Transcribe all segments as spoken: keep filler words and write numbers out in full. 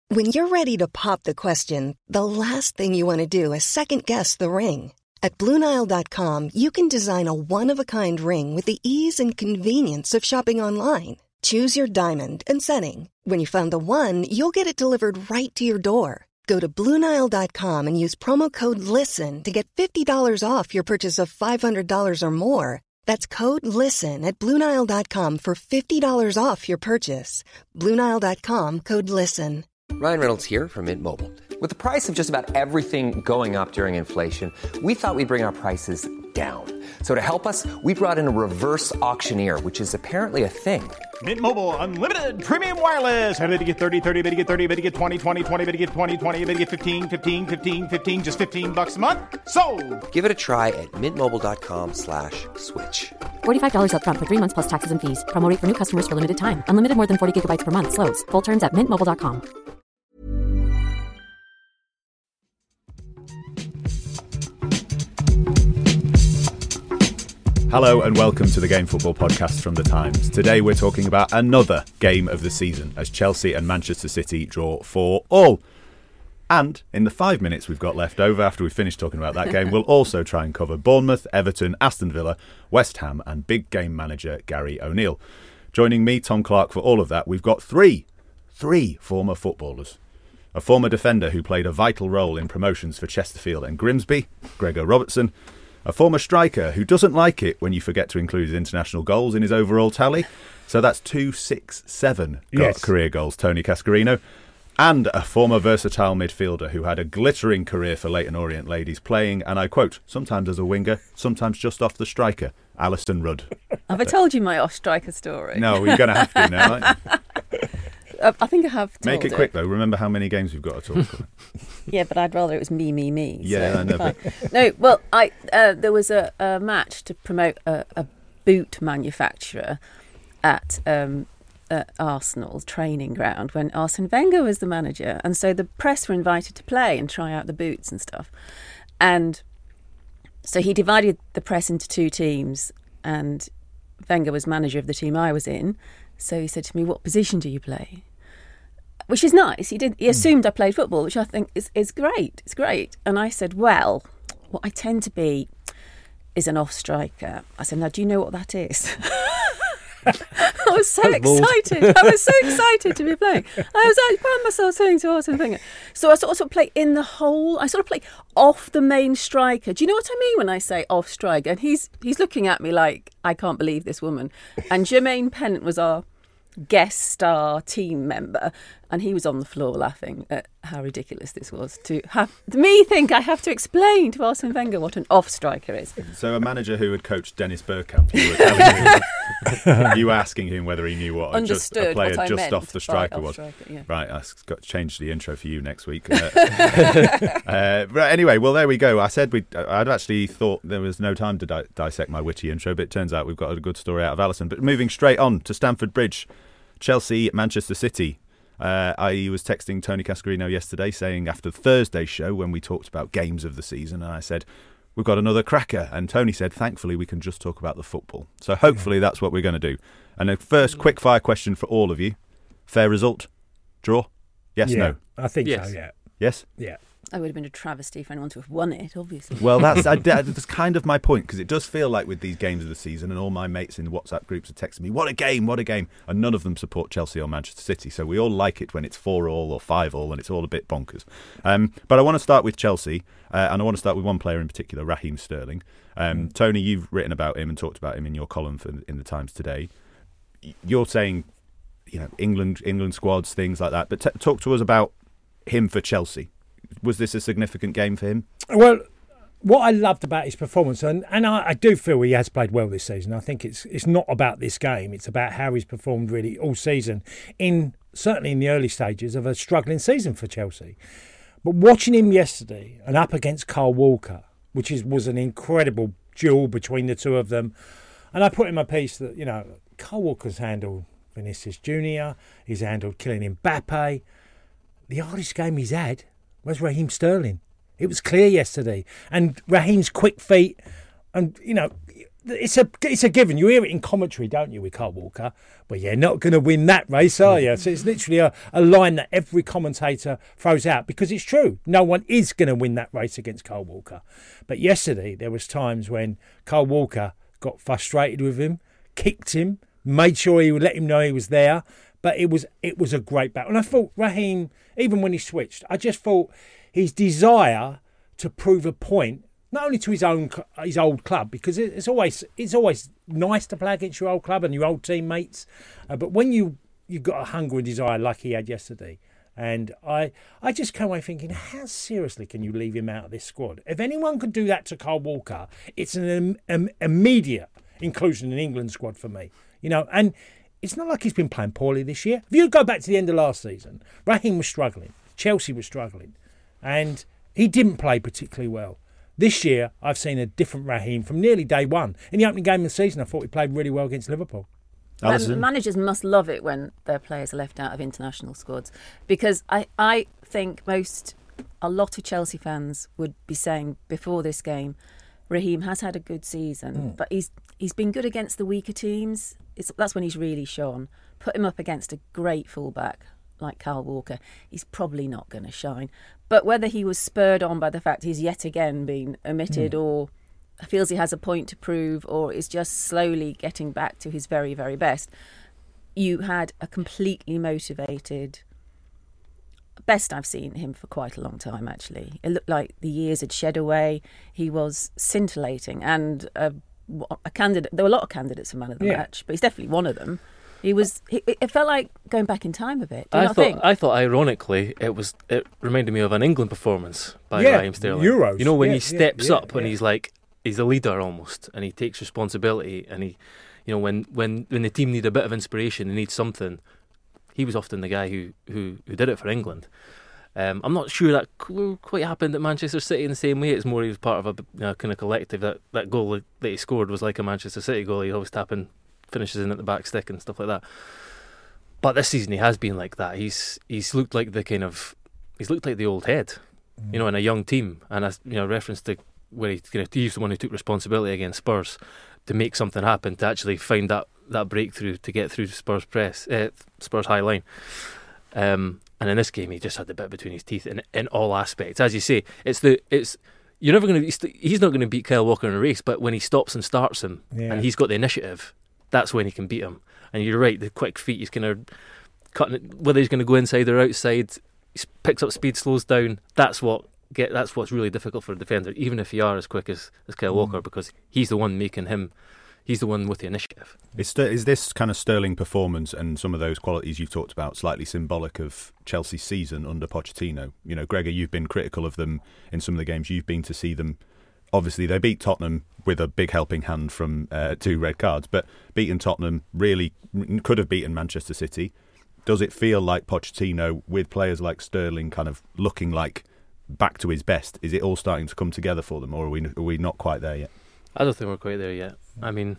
When you're ready to pop the question, the last thing you want to do is second-guess the ring. At Blue Nile dot com, you can design a one-of-a-kind ring with the ease and convenience of shopping online. Choose your diamond and setting. When you find the one, you'll get it delivered right to your door. Go to Blue Nile dot com and use promo code LISTEN to get fifty dollars off your purchase of five hundred dollars or more. That's code LISTEN at Blue Nile dot com for fifty dollars off your purchase. Blue Nile dot com, code LISTEN. Ryan Reynolds here from Mint Mobile. With the price of just about everything going up during inflation, we thought we'd bring our prices down. So to help us, we brought in a reverse auctioneer, which is apparently a thing. Mint Mobile Unlimited Premium Wireless. How to get thirty, thirty, how to get thirty, how to get twenty, twenty, twenty, how to get twenty, twenty, how to get fifteen, fifteen, fifteen, fifteen, just fifteen bucks a month? Sold! Give it a try at mintmobile.com slash switch. forty-five dollars up front for three months plus taxes and fees. Promo rate for new customers for limited time. Unlimited more than forty gigabytes per month. Slows full terms at mint mobile dot com. Hello and welcome to the Game Football Podcast from The Times. Today we're talking about another game of the season as Chelsea and Manchester City draw four all. And in the five minutes we've got left over after we've finished talking about that game, we'll also try and cover Bournemouth, Everton, Aston Villa, West Ham and big game manager Gary O'Neill. Joining me, Tom Clark, for all of that, we've got three, three former footballers. A former defender who played a vital role in promotions for Chesterfield and Grimsby, Gregor Robertson. A former striker who doesn't like it when you forget to include his international goals in his overall tally. So that's two, six, seven yes. career goals, Tony Cascarino. And a former versatile midfielder who had a glittering career for Leyton Orient ladies playing, and I quote, sometimes as a winger, sometimes just off the striker, Alison Rudd. Have I told you my off-striker story? No, you're going to have to now, aren't you? uh, I think I have told Make it, it quick, though. Remember how many games we've got to talk about. Yeah, but I'd rather it was me, me, me. Yeah, so I know. But... No, well, I uh, there was a, a match to promote a, a boot manufacturer at, um, at Arsenal training ground when Arsene Wenger was the manager. And so the press were invited to play and try out the boots and stuff. And so he divided the press into two teams, and Wenger was manager of the team I was in. So he said to me, "What position do you play?" Which is nice. He did. He assumed I played football, which I think is, is great. It's great. And I said, well, what I tend to be is an off-striker. I said, now, do you know what that is? I was so excited. I was so excited to be playing. I was I found myself saying to Arsene Wenger. So I sort of, sort of play in the hole. I sort of play off the main striker. Do you know what I mean when I say off striker? And he's he's looking at me like, I can't believe this woman. And Jermaine Pennant was our guest star team member, and he was on the floor laughing at how ridiculous this was to have me think I have to explain to Arsene Wenger what an off striker is. So a manager who had coached Dennis Bergkamp, you were telling him, you were asking him whether he knew what just, a player what just off the striker off was. Striker, yeah. Right, I've got to change the intro for you next week. Uh, uh, right, anyway, well there we go. I said we. I'd actually thought there was no time to di- dissect my witty intro, but it turns out we've got a good story out of Alison. But moving straight on to Stamford Bridge. Chelsea, Manchester City. Uh, I was texting Tony Cascarino yesterday saying after Thursday's show when we talked about games of the season, and I said, we've got another cracker. And Tony said, thankfully, we can just talk about the football. So hopefully that's what we're going to do. And a first quick fire question for all of you. Fair result? Draw? Yes, yeah, no? I think yes. so, yeah. Yes? Yeah. I would have been a travesty for anyone to have won it, obviously. Well, that's I, that's kind of my point, because it does feel like with these games of the season, and all my mates in WhatsApp groups are texting me, what a game, what a game, and none of them support Chelsea or Manchester City, so we all like it when it's four all or five all, and it's all a bit bonkers. Um, but I want to start with Chelsea, uh, and I want to start with one player in particular, Raheem Sterling. Um, mm. Tony, you've written about him and talked about him in your column for, in the Times today. You're saying, you know, England, England squads, things like that, but t- talk to us about him for Chelsea. Was this a significant game for him? Well, what I loved about his performance, and, and I, I do feel he has played well this season. I think it's it's not about this game. It's about how he's performed really all season, in certainly in the early stages of a struggling season for Chelsea. But watching him yesterday and up against Kyle Walker, which is was an incredible duel between the two of them, and I put in my piece that, you know, Kyle Walker's handled Vinicius Junior, he's handled Kylian Mbappe. The hardest game he's had was Raheem Sterling. It was clear yesterday. And Raheem's quick feet, and, you know, it's a it's a given. You hear it in commentary, don't you, with Kyle Walker? Well, you're not going to win that race, are you? So it's literally a, a line that every commentator throws out because it's true. No one is going to win that race against Kyle Walker. But yesterday, there was times when Kyle Walker got frustrated with him, kicked him, made sure he would let him know he was there. But it was it was a great battle. And I thought Raheem, even when he switched, I just thought his desire to prove a point, not only to his own his old club, because it's always it's always nice to play against your old club and your old teammates, uh, but when you you've got a hunger and desire like he had yesterday, and I I just came away thinking, how seriously can you leave him out of this squad? If anyone could do that to Kyle Walker, it's an um, um, immediate inclusion in England squad for me, you know. And it's not like he's been playing poorly this year. If you go back to the end of last season, Raheem was struggling, Chelsea was struggling, and he didn't play particularly well. This year, I've seen a different Raheem from nearly day one. In the opening game of the season, I thought he played really well against Liverpool. Um, managers must love it when their players are left out of international squads, because I, I think most, a lot of Chelsea fans would be saying before this game, Raheem has had a good season, mm. but he's he's been good against the weaker teams. It's, that's when he's really shone. Put him up against a great fullback like Kyle Walker, he's probably not going to shine. But whether he was spurred on by the fact he's yet again been omitted mm. or feels he has a point to prove or is just slowly getting back to his very, very best, you had a completely motivated, best I've seen him for quite a long time, actually. It looked like the years had shed away. He was scintillating and a, a candidate. There were a lot of candidates for man of the yeah. match, but he's definitely one of them. He was. He, it felt like going back in time a bit. Do you I not thought. think? I thought, ironically, it was. It reminded me of an England performance by yeah, Raheem Sterling. Euros. You know, when yeah, he steps yeah, up yeah. and he's like, he's a leader almost, and he takes responsibility, and he, you know, when when when the team need a bit of inspiration, they need something. He was often the guy who who, who did it for England. Um, I'm not sure that quite happened at Manchester City in the same way. It's more he was part of a you know, kind of collective. That that goal that he scored was like a Manchester City goal. He always tapping, finishes in at the back stick and stuff like that. But this season he has been like that. He's he's looked like the kind of he's looked like the old head, mm. you know, in a young team. And as you know, reference to where he, you know, he's the one who took responsibility against Spurs to make something happen, to actually find that, that breakthrough to get through Spurs press, uh, Spurs high line. Um, and in this game, he just had the bit between his teeth in in all aspects. As you say, it's the it's you're never going to he's not going to beat Kyle Walker in a race, but when he stops and starts him, yeah. and he's got the initiative, that's when he can beat him. And you're right, the quick feet, he's kind of cutting it, whether he's going to go inside or outside, he picks up speed, slows down. That's what get. That's what's really difficult for a defender, even if you are as quick as, as Kyle mm. Walker, because he's the one making him, he's the one with the initiative. Is, is this kind of sterling performance and some of those qualities you've talked about slightly symbolic of Chelsea's season under Pochettino? You know, Gregor, you've been critical of them in some of the games you've been to see them. Obviously, they beat Tottenham with a big helping hand from uh, two red cards, but beating Tottenham really could have beaten Manchester City. Does it feel like Pochettino, with players like Sterling kind of looking like back to his best, is it all starting to come together for them, or are we, are we not quite there yet? I don't think we're quite there yet. I mean,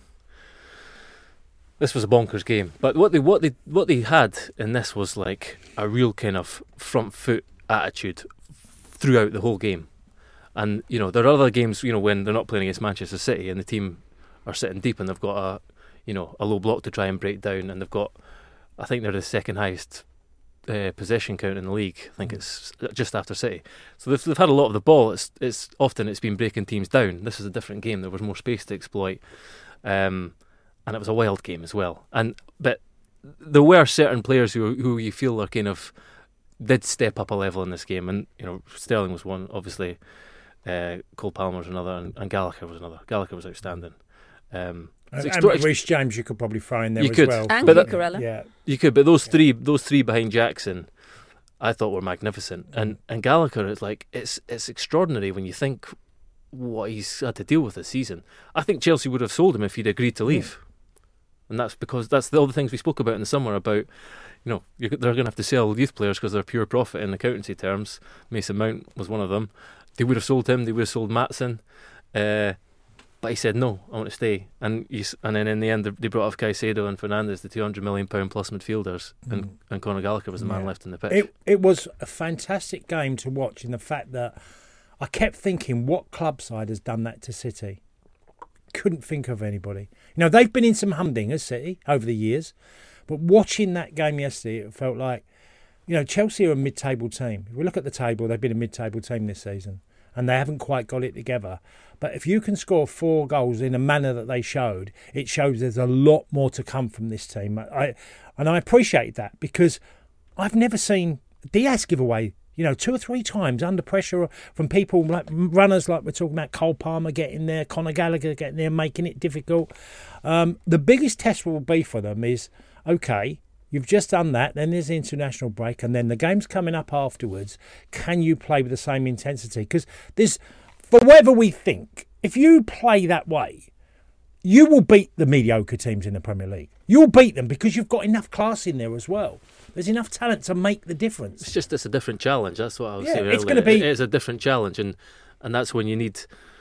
this was a bonkers game, but what they what they what they had in this was like a real kind of front foot attitude throughout the whole game. And, you know, there are other games, you know, when they're not playing against Manchester City and the team are sitting deep and they've got a, you know, a low block to try and break down, and they've got, I think they're the second highest uh, possession count in the league. I think mm. it's just after City. So they've, they've had a lot of the ball. It's it's often it's been breaking teams down. This is a different game. There was more space to exploit, um, and it was a wild game as well. And but there were certain players who who you feel are kind of did step up a level in this game, and you know, Sterling was one, obviously. Uh, Cole Palmer was another, and, and Gallagher was another. Gallagher was outstanding. Um, and extra- and Reece James, you could probably throw in there you as could. well. And but Cucurella. Yeah, you could. But those three, those three behind Jackson, I thought were magnificent. And and Gallagher is like it's it's extraordinary when you think what he's had to deal with this season. I think Chelsea would have sold him if he'd agreed to leave, yeah. and that's because that's the, all the things we spoke about in the summer about. You know, you're, they're going to have to sell youth players because they're pure profit in accountancy terms. Mason Mount was one of them. They would have sold him. They would have sold Maatsen, uh, but he said no. I want to stay. And you, and then in the end, they brought off Caicedo and Fernandes, the two hundred million pound plus midfielders, mm. and and Conor Gallagher was the yeah. man left in the pitch. It it was a fantastic game to watch in the fact that I kept thinking, what club side has done that to City? couldn't think of anybody. You know, they've been in some humdingers, City, over the years, but watching that game yesterday, it felt like, you know, Chelsea are a mid-table team. If we look at the table, they've been a mid-table team this season, and they haven't quite got it together. But if you can score four goals in a manner that they showed, it shows there's a lot more to come from this team. I, and I appreciate that, because I've never seen Diaz give away, you know, two or three times under pressure from people like runners like we're talking about, Cole Palmer getting there, Conor Gallagher getting there, making it difficult. Um, the biggest test will be for them is, OK, you've just done that, then there's the international break, and then the game's coming up afterwards. Can you play with the same intensity? Because there's, for whatever we think, if you play that way, you will beat the mediocre teams in the Premier League. You'll beat them because you've got enough class in there as well. There's enough talent to make the difference. It's just it's a different challenge. That's what I was yeah, saying it's earlier. Gonna be... It is a different challenge, and, and that's when you need,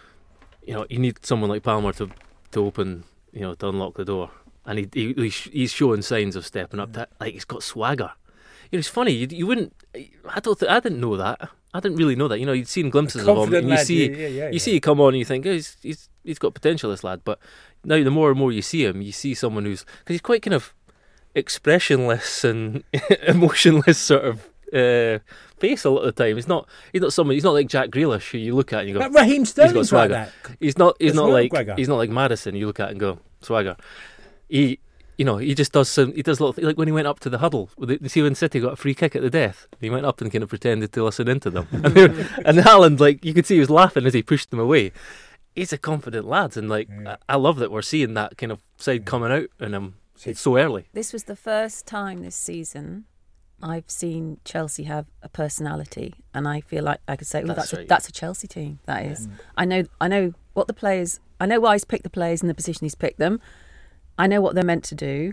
you know, you need someone like Palmer to to open, you know, to unlock the door. And he, he he's showing signs of stepping up. That, like, he's got swagger. You know, it's funny. You, you wouldn't. I don't. Th- I didn't know that. I didn't really know that. You know, you'd seen glimpses of him, and you lad, see, yeah, yeah, yeah, you yeah. see, he come on, and you think, oh, he's he's he's got potential, this lad. But now, the more and more you see him, you see someone who's, because he's quite kind of expressionless and emotionless sort of uh, face a lot of the time. He's not. He's not someone. He's not like Jack Grealish, who you look at and you go, But Raheem Sterling's he's got swagger. like that. He's not. He's As not well, like. Gregor. He's not like Madison. You look at and go, swagger. He. You know, he just does some. He does a little, like when he went up to the huddle. You see, when City got a free kick at the death, he went up and kind of pretended to listen into them. and, they were, and Haaland, like, you could see he was laughing as he pushed them away. He's a confident lad, and like yeah. I, I love that we're seeing that kind of side coming out in him so early. This was the first time this season I've seen Chelsea have a personality, and I feel like I could say, "Oh, that's, that's, right. a, that's a Chelsea team." That is. Yeah. I know. I know what the players. I know why he's picked the players in the position he's picked them. I know what they're meant to do.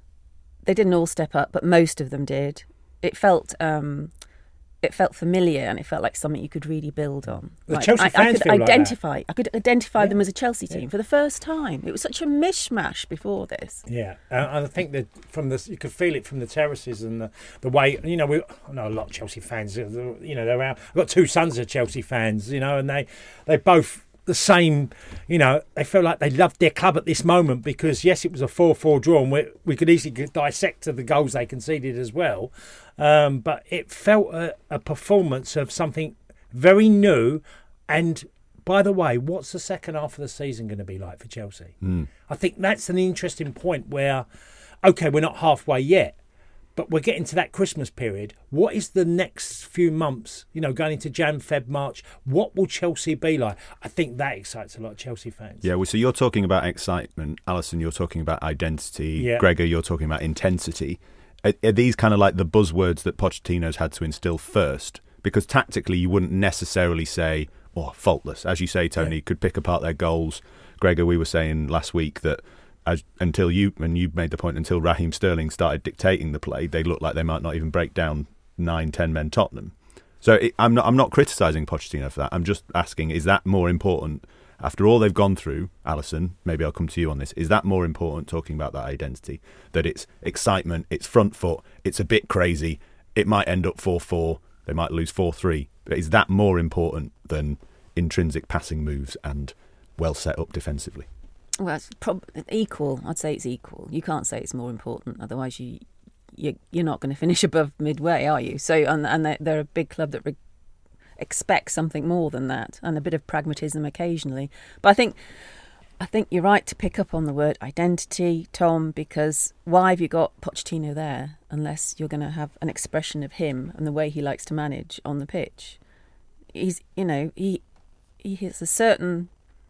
They didn't all step up, but most of them did. It felt um, it felt familiar, and it felt like something you could really build on. The like, Chelsea I, fans I could feel identify. like that. I could identify yeah. them as a Chelsea team yeah. for the first time. It was such a mishmash before this. Yeah, and I think that from the you could feel it from the terraces and the, the way, you know, we I know a lot of Chelsea fans. You know, they're around. I've got two sons of Chelsea fans. You know, and they they both. The same, you know, they feel like they loved their club at this moment because, yes, it was a four four draw and we, we could easily dissect the goals they conceded as well. Um, but it felt a, a performance of something very new. And, by the way, what's the second half of the season going to be like for Chelsea? Mm. I think that's an interesting point where, OK, we're not halfway yet, but we're getting to that Christmas period. What is the next few months, you know, going into Jan, Feb, March? What will Chelsea be like? I think that excites a lot of Chelsea fans. Yeah, well, so you're talking about excitement. Alison, you're talking about identity. Yeah. Gregor, you're talking about intensity. Are, are these kind of like the buzzwords that Pochettino's had to instill first? Because tactically, you wouldn't necessarily say, oh, faultless. As you say, Tony, yeah. could pick apart their goals. Gregor, we were saying last week that As, until you, and you made the point, until Raheem Sterling started dictating the play, they looked like they might not even break down nine, ten men Tottenham. So it, I'm not, I'm not criticising Pochettino for that. I'm just asking: is that more important after all they've gone through? Alison, maybe I'll come to you on this. Is that more important? Talking about that identity, that it's excitement, it's front foot, it's a bit crazy. It might end up four four. They might lose four three. But is that more important than intrinsic passing moves and well set up defensively? Well, it's prob- equal. I'd say it's equal. You can't say it's more important. Otherwise, you, you you're not going to finish above midway, are you? So, and and they're, they're a big club that re- expects something more than that, and a bit of pragmatism occasionally. But I think, I think you're right to pick up on the word identity, Tom, because why have you got Pochettino there unless you're going to have an expression of him and the way he likes to manage on the pitch? He's, you know, he he has a certain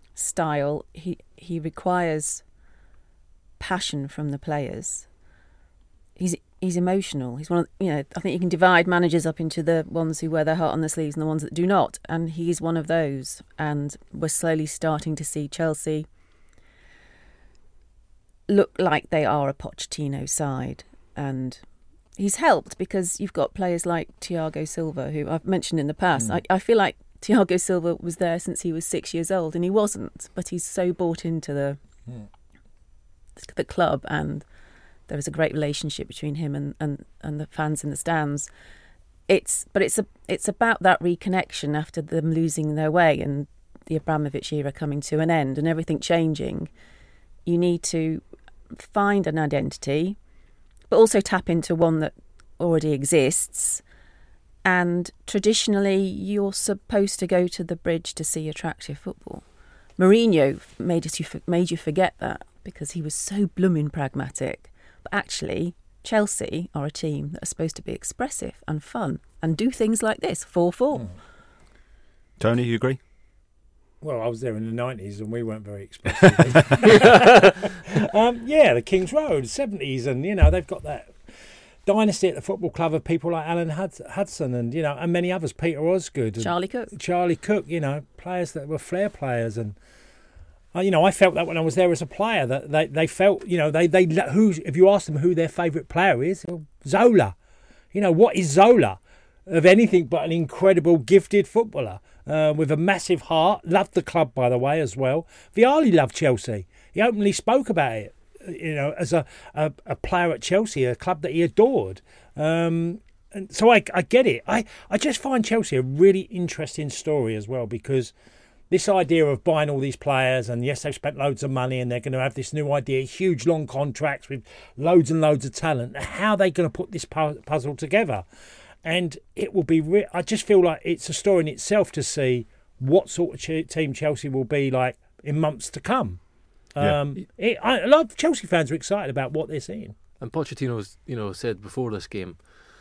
style. He he requires passion from the players. He's he's emotional. He's one of, you know, I think you can divide managers up into the ones who wear their heart on their sleeves and the ones that do not, and he's one of those. And we're slowly starting to see Chelsea look like they are a Pochettino side, and he's helped because you've got players like Thiago Silva, who I've mentioned in the past. Mm. I, I feel like Thiago Silva was there since he was six years old, and he wasn't, but he's so bought into the mm. the club, and there is a great relationship between him and, and, and the fans in the stands. It's but it's a it's about that reconnection after them losing their way, and the Abramovich era coming to an end and everything changing, you need to find an identity, but also tap into one that already exists. And traditionally, you're supposed to go to the Bridge to see attractive football. Mourinho made us you made you forget that because he was so blooming pragmatic. But actually, Chelsea are a team that are supposed to be expressive and fun and do things like this, four four. Mm. Tony, you agree? Well, I was there in the nineties and we weren't very expressive. um, yeah, the King's Road, seventies, and, you know, they've got that dynasty at the football club of people like Alan Hudson and, you know, and many others, Peter Osgood. And Charlie Cook. Charlie Cook, you know, players that were flair players. And, uh, you know, I felt that when I was there as a player, that they, they felt, you know, they, they who if you ask them who their favourite player is, well, Zola. You know, what is Zola? Of anything but an incredible, gifted footballer uh, with a massive heart. Loved the club, by the way, as well. Vialli loved Chelsea. He openly spoke about it. You know, as a, a, a player at Chelsea, a club that he adored. Um, and so I, I get it. I, I just find Chelsea a really interesting story as well, because this idea of buying all these players, and yes, they've spent loads of money and they're going to have this new idea, huge long contracts with loads and loads of talent. How are they going to put this puzzle together? And it will be, re- I just feel like it's a story in itself to see what sort of ch- team Chelsea will be like in months to come. Um, yeah. it, I, a lot of Chelsea fans are excited about what they're seeing. And Pochettino's, you know, said before this game,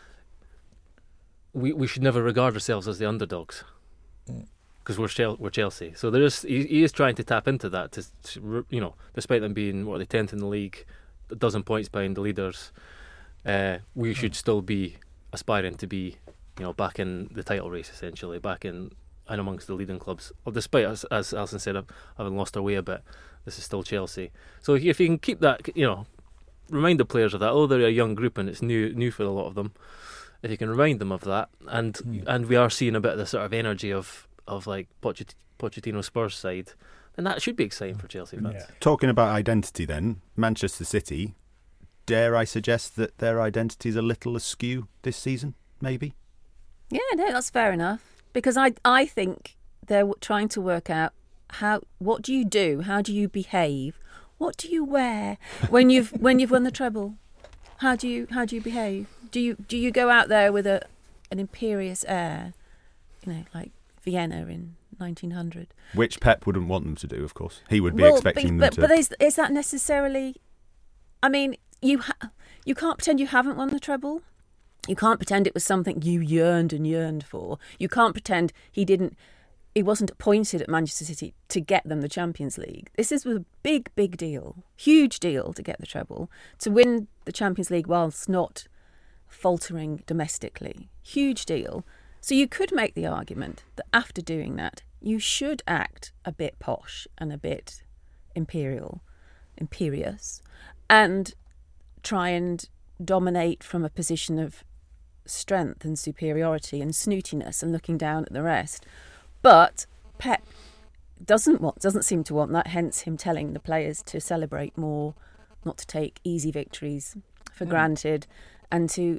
we we should never regard ourselves as the underdogs because mm. we're Chel- we're Chelsea. So there is he, he is trying to tap into that. To, to you know, despite them being what, the tenth in the league, a dozen points behind the leaders, uh, we should still be aspiring to be, you know, back in the title race essentially, back in and amongst the leading clubs. Well, despite us, as Alison said, having lost our way a bit, this is still Chelsea. So if you can keep that, you know, remind the players of that. Oh, they're a young group and it's new new for a lot of them. If you can remind them of that, and mm. and we are seeing a bit of the sort of energy of, of like Pochet- Pochettino Spurs side, then that should be exciting for Chelsea fans. Yeah. Talking about identity then, Manchester City, dare I suggest that their identity is a little askew this season, maybe? Yeah, no, that's fair enough. Because I I think they're trying to work out how what do you do, how do you behave, what do you wear when you've when you've won the treble? How do you how do you behave? Do you do you go out there with a an imperious air, you know, like Vienna in nineteen hundred? Which Pep wouldn't want them to do, of course. He would be well, expecting but, them but, to. But is, is that necessarily? I mean, you ha- you can't pretend you haven't won the treble. You can't pretend it was something you yearned and yearned for. You can't pretend he didn't. He wasn't appointed at Manchester City to get them the Champions League. This is a big, big deal, huge deal to get the treble, to win the Champions League whilst not faltering domestically. Huge deal. So you could make the argument that after doing that, you should act a bit posh and a bit imperial, imperious, and try and dominate from a position of strength and superiority and snootiness and looking down at the rest. But Pep doesn't want, doesn't seem to want that, hence him telling the players to celebrate more, not to take easy victories for mm. granted, and to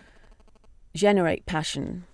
generate passion.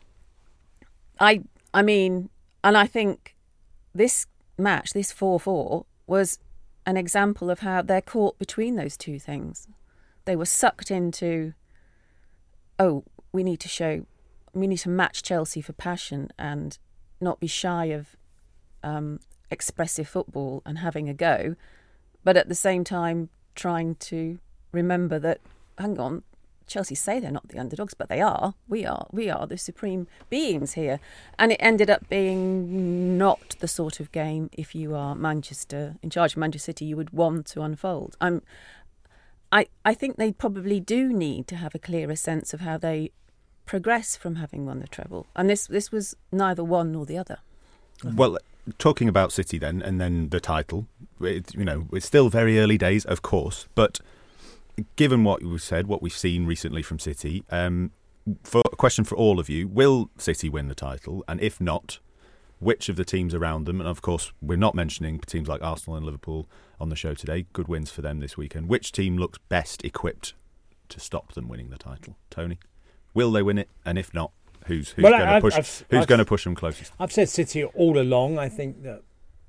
I I mean, and I think this match, this four four, was an example of how they're caught between those two things. They were sucked into, oh, we need to show, we need to match Chelsea for passion and not be shy of um, expressive football and having a go, but at the same time trying to remember that, hang on, Chelsea say they're not the underdogs, but they are. We are. We are the supreme beings here. And it ended up being not the sort of game, if you are Manchester, in charge of Manchester City, you would want to unfold. I'm, I, I think they probably do need to have a clearer sense of how they progress from having won the treble. And this, this was neither one nor the other. Well, talking about City then, and then the title, it, you know, it's still very early days, of course, but given what we've said, what we've seen recently from City, um, for a question for all of you, will City win the title? And if not, which of the teams around them, and of course we're not mentioning teams like Arsenal and Liverpool on the show today, good wins for them this weekend, which team looks best equipped to stop them winning the title? Tony, will they win it? And if not, who's, who's well, going to push I've, who's I've, going to push them closest? I've said City all along. I think that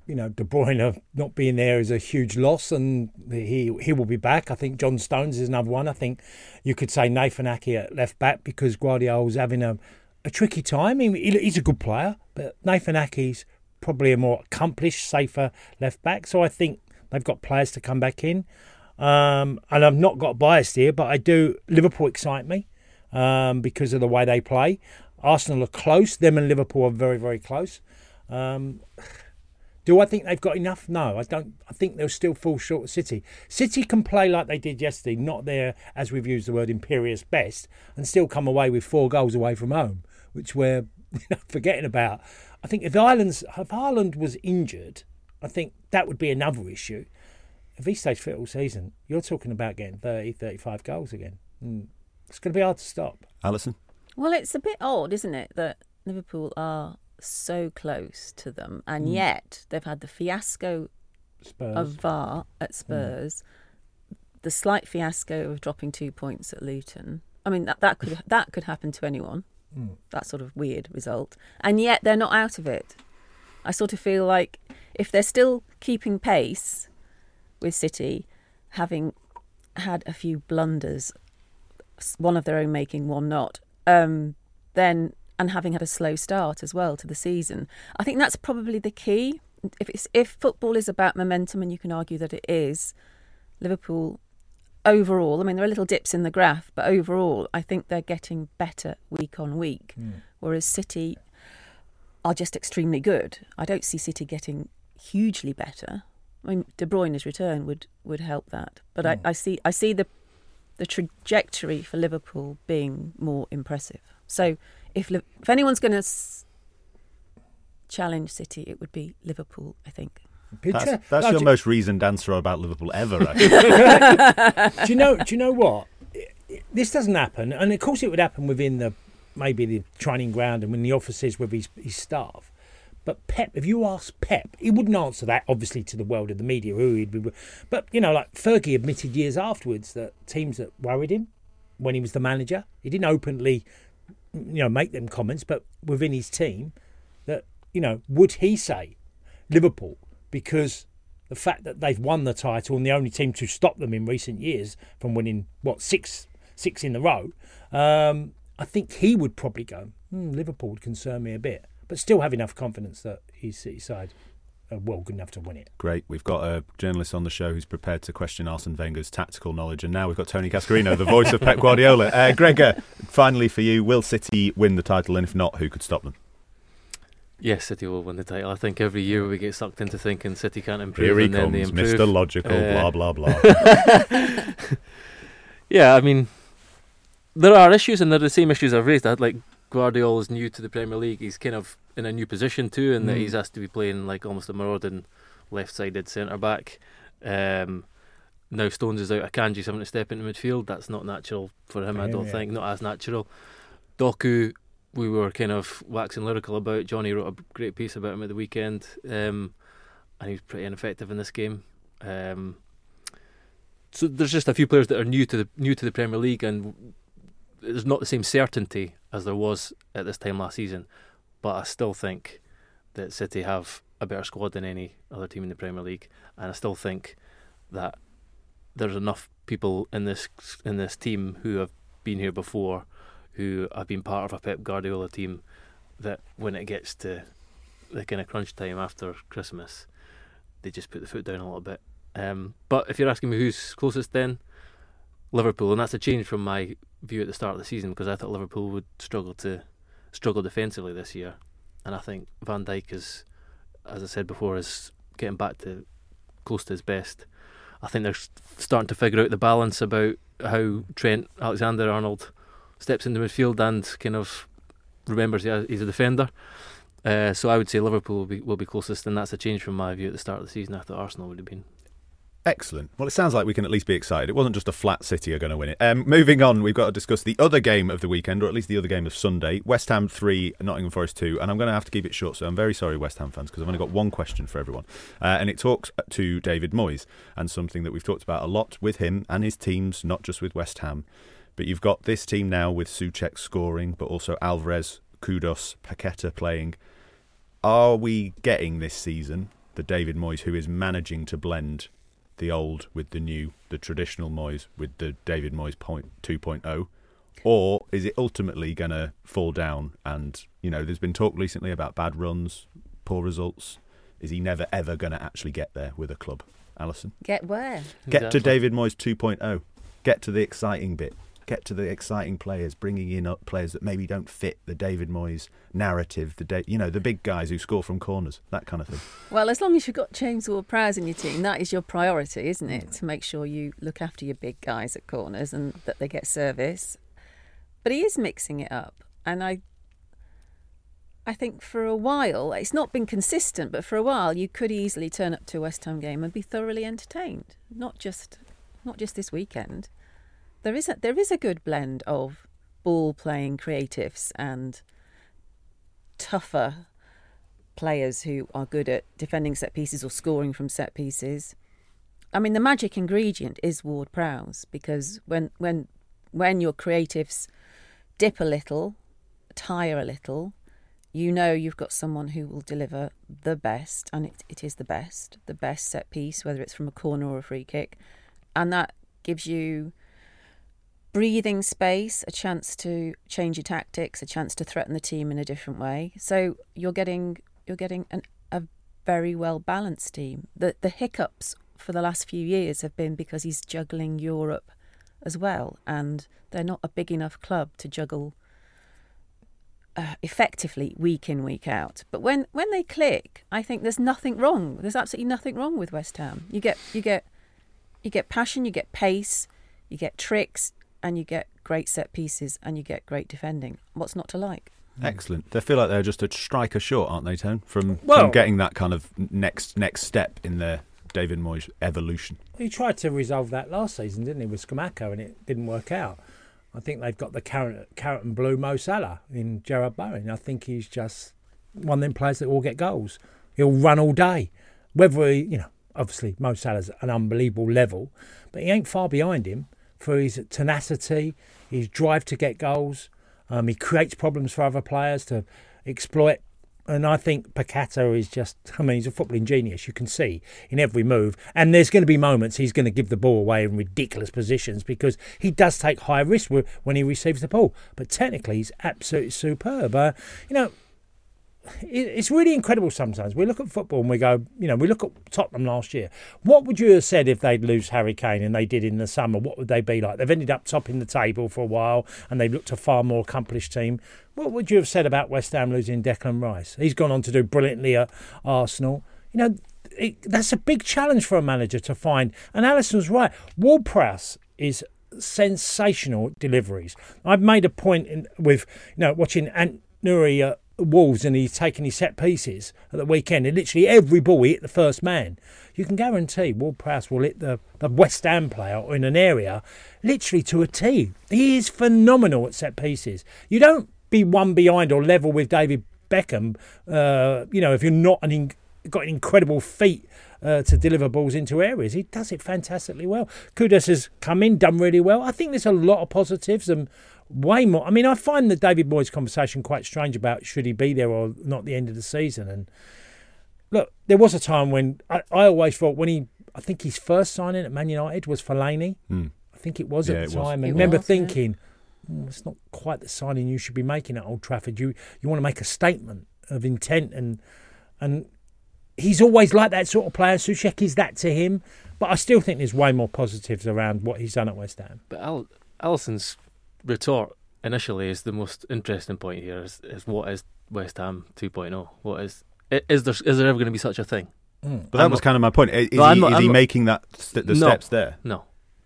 you know, De Bruyne not being there is a huge loss, and he he will be back. I think John Stones is another one. I think you could say Nathan Ake at left back because Guardiola's having a, a tricky time. He, he's a good player, but Nathan Ake's probably a more accomplished, safer left back. So I think they've got players to come back in. Um, and I've not got biased here, but I do. Liverpool excite me um, because of the way they play. Arsenal are close. Them and Liverpool are very, very close. Um, do I think they've got enough? No, I don't. I think they'll still fall short of City. City can play like they did yesterday, not their, as we've used the word, imperious best, and still come away with four goals away from home, which we're forgetting about. I think if Ireland's, if Haaland was injured, I think that would be another issue. If he stays fit all season, you're talking about getting thirty, thirty-five goals again. Mm. It's going to be hard to stop. Alison? Well, it's a bit odd, isn't it, that Liverpool are so close to them, and mm. yet they've had the fiasco Spurs. of V A R at Spurs, mm. the slight fiasco of dropping two points at Luton. I mean, that, that could that could happen to anyone, mm. that sort of weird result. And yet they're not out of it. I sort of feel like if they're still keeping pace with City, having had a few blunders, one of their own making, one not, um, then and having had a slow start as well to the season, I think that's probably the key. If it's, if football is about momentum, and you can argue that it is, Liverpool overall, I mean, there are little dips in the graph, but overall, I think they're getting better week on week, mm. whereas City are just extremely good. I don't see City getting hugely better. I mean, De Bruyne's return would, would help that, but mm. I, I see I see the the trajectory for Liverpool being more impressive. So if if anyone's going to s- challenge City, it would be Liverpool, I think. That's, that's your most reasoned answer about Liverpool ever. do you know? Do you know what? This doesn't happen, and of course it would happen within the maybe the training ground and in the offices with his, his staff. But Pep, if you ask Pep, he wouldn't answer that, obviously, to the world of the media, who he'd be. But, you know, like Fergie admitted years afterwards that teams that worried him when he was the manager, he didn't openly, you know, make them comments, but within his team, that, you know, would he say Liverpool, because the fact that they've won the title and the only team to stop them in recent years from winning, what, six six in a row, um, I think he would probably go, hmm, Liverpool would concern me a bit. But still have enough confidence that his City side are well good enough to win it. Great. We've got a journalist on the show who's prepared to question Arsene Wenger's tactical knowledge. And now we've got Tony Cascarino, the voice of Pep Guardiola. Uh, Gregor, finally for you, will City win the title? And if not, who could stop them? Yes, City will win the title. I think every year we get sucked into thinking City can't improve. Here he and then comes, they improve. Mister Logical, uh, blah, blah, blah. Yeah, I mean, there are issues, and they're the same issues I've raised. I had, like, Guardiola's new to the Premier League. He's kind of in a new position too, and mm. that he's asked to be playing like almost a marauding left-sided centre back. Um, now Stones is out, Akanji's having to step into midfield. That's not natural for him, I don't yeah. think. Not as natural. Doku, we were kind of waxing lyrical about. Johnny wrote a great piece about him at the weekend, um, and he was pretty ineffective in this game. Um, so there's just a few players that are new to the new to the Premier League, and there's not the same certainty as there was at this time last season, but I still think that City have a better squad than any other team in the Premier League, and I still think that there's enough people in this in this team who have been here before, who have been part of a Pep Guardiola team, that when it gets to the kind of crunch time after Christmas, they just put the foot down a little bit. Um, but if you're asking me who's closest, then Liverpool, and that's a change from my view at the start of the season, because I thought Liverpool would struggle to struggle defensively this year, and I think Van Dijk is, as I said before, is getting back to close to his best. I think they're starting to figure out the balance about how Trent Alexander-Arnold steps into midfield and kind of remembers he's a defender. Uh, so I would say Liverpool will be will be closest, and that's a change from my view at the start of the season. I thought Arsenal would have been. Excellent. Well, it sounds like we can at least be excited. It wasn't just a flat City are going to win it. Um, moving on, we've got to discuss the other game of the weekend, or at least the other game of Sunday. West Ham three, Nottingham Forest two. And I'm going to have to keep it short, so I'm very sorry, West Ham fans, because I've only got one question for everyone. Uh, and it talks to David Moyes, and something that we've talked about a lot with him and his teams, not just with West Ham. But you've got this team now with Souček scoring, but also Alvarez, Kudus, Paqueta playing. Are we getting this season the the David Moyes who is managing to blend the old with the new, the traditional Moyes with the David Moyes point two point oh? Or is it ultimately going to fall down? And, you know, there's been talk recently about bad runs, poor results. Is he never, ever going to actually get there with a club? Alison? Get where? Get Exactly. to David Moyes two point oh. Get to the exciting bit. Get to the exciting players, bringing in up players that maybe don't fit the David Moyes narrative, the da- you know, the big guys who score from corners, that kind of thing. Well, as long as you've got James Ward-Prowse in your team, that is your priority, isn't it? To make sure you look after your big guys at corners and that they get service. But he is mixing it up. And I I think for a while, it's not been consistent, but for a while you could easily turn up to a West Ham game and be thoroughly entertained. Not just not just this weekend. There is a, there is a good blend of ball-playing creatives and tougher players who are good at defending set pieces or scoring from set pieces. I mean, the magic ingredient is Ward-Prowse, because when when when your creatives dip a little, tire a little, you know you've got someone who will deliver the best, and it, it is the best, the best set piece, whether it's from a corner or a free kick. And that gives you breathing space, a chance to change your tactics, a chance to threaten the team in a different way. So you're getting you're getting an, a very well balanced team. The the hiccups for the last few years have been because he's juggling Europe as well, and they're not a big enough club to juggle uh, effectively week in, week out. But when, when they click, I think there's nothing wrong. There's absolutely nothing wrong with West Ham. You get you get you get passion, you get pace, you get tricks, and you get great set pieces, and you get great defending. What's not to like? Excellent. They feel like they're just a striker short, aren't they, Tone? From, Well- from getting that kind of next next step in their David Moyes evolution. He tried to resolve that last season, didn't he, with Scamacca, and it didn't work out. I think they've got the carrot, carrot and blue Mo Salah in Gerard Bowen. I think he's just one of them players that will get goals. He'll run all day. Whether he, you know, obviously Mo Salah's an unbelievable level, but he ain't far behind him for his tenacity, his drive to get goals. Um, he creates problems for other players to exploit. And I think Paqueta is just, I mean, he's a footballing genius. You can see in every move. And there's going to be moments he's going to give the ball away in ridiculous positions because he does take high risk when he receives the ball. But technically, he's absolutely superb. Uh, you know, it's really incredible sometimes. We look at football and we go, you know, we look at Tottenham last year. What would you have said if they'd lose Harry Kane and they did in the summer? What would they be like? They've ended up topping the table for a while and they've looked a far more accomplished team. What would you have said about West Ham losing Declan Rice? He's gone on to do brilliantly at Arsenal. You know, it, that's a big challenge for a manager to find. And Alison's right. Ward-Prowse is sensational deliveries. I've made a point in, with, you know, watching Ant Nuri uh, Wolves, and he's taking his set pieces at the weekend, and literally every ball he hit the first man. You can guarantee Ward-Prowse will hit the, the West Ham player in an area literally to a T. He is phenomenal at set pieces. You don't be one behind or level with David Beckham, uh, you know, if you're not an in, got an incredible feet uh, to deliver balls into areas. He does it fantastically well. Kudus has come in, done really well. I think there's a lot of positives and way more. I mean, I find the David Moyes conversation quite strange about should he be there or not at the end of the season. And look, there was a time when I, I always thought when he, I think his first signing at Man United was Fellaini. Mm. I think it was yeah, at the time. And I it remember was, thinking, yeah. mm, it's not quite the signing you should be making at Old Trafford. You you want to make a statement of intent, and and he's always like that sort of player. Souček is that to him. But I still think there's way more positives around what he's done at West Ham. But Al- Alison's retort initially is the most interesting point here is, is what is West Ham two point oh? What is is there is there ever going to be such a thing? Mm. But that I'm was not, kind of my point. Is, no, he, not, is he not, making that st- the no, steps there? No.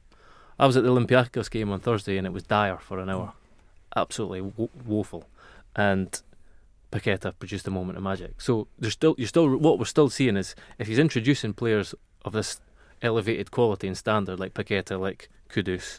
I was at the Olympiacos game on Thursday and it was dire for an hour. Absolutely wo- woeful. And Paqueta produced a moment of magic. So there's still you're still what we're still seeing is if he's introducing players of this elevated quality and standard like Paqueta, like Kudus,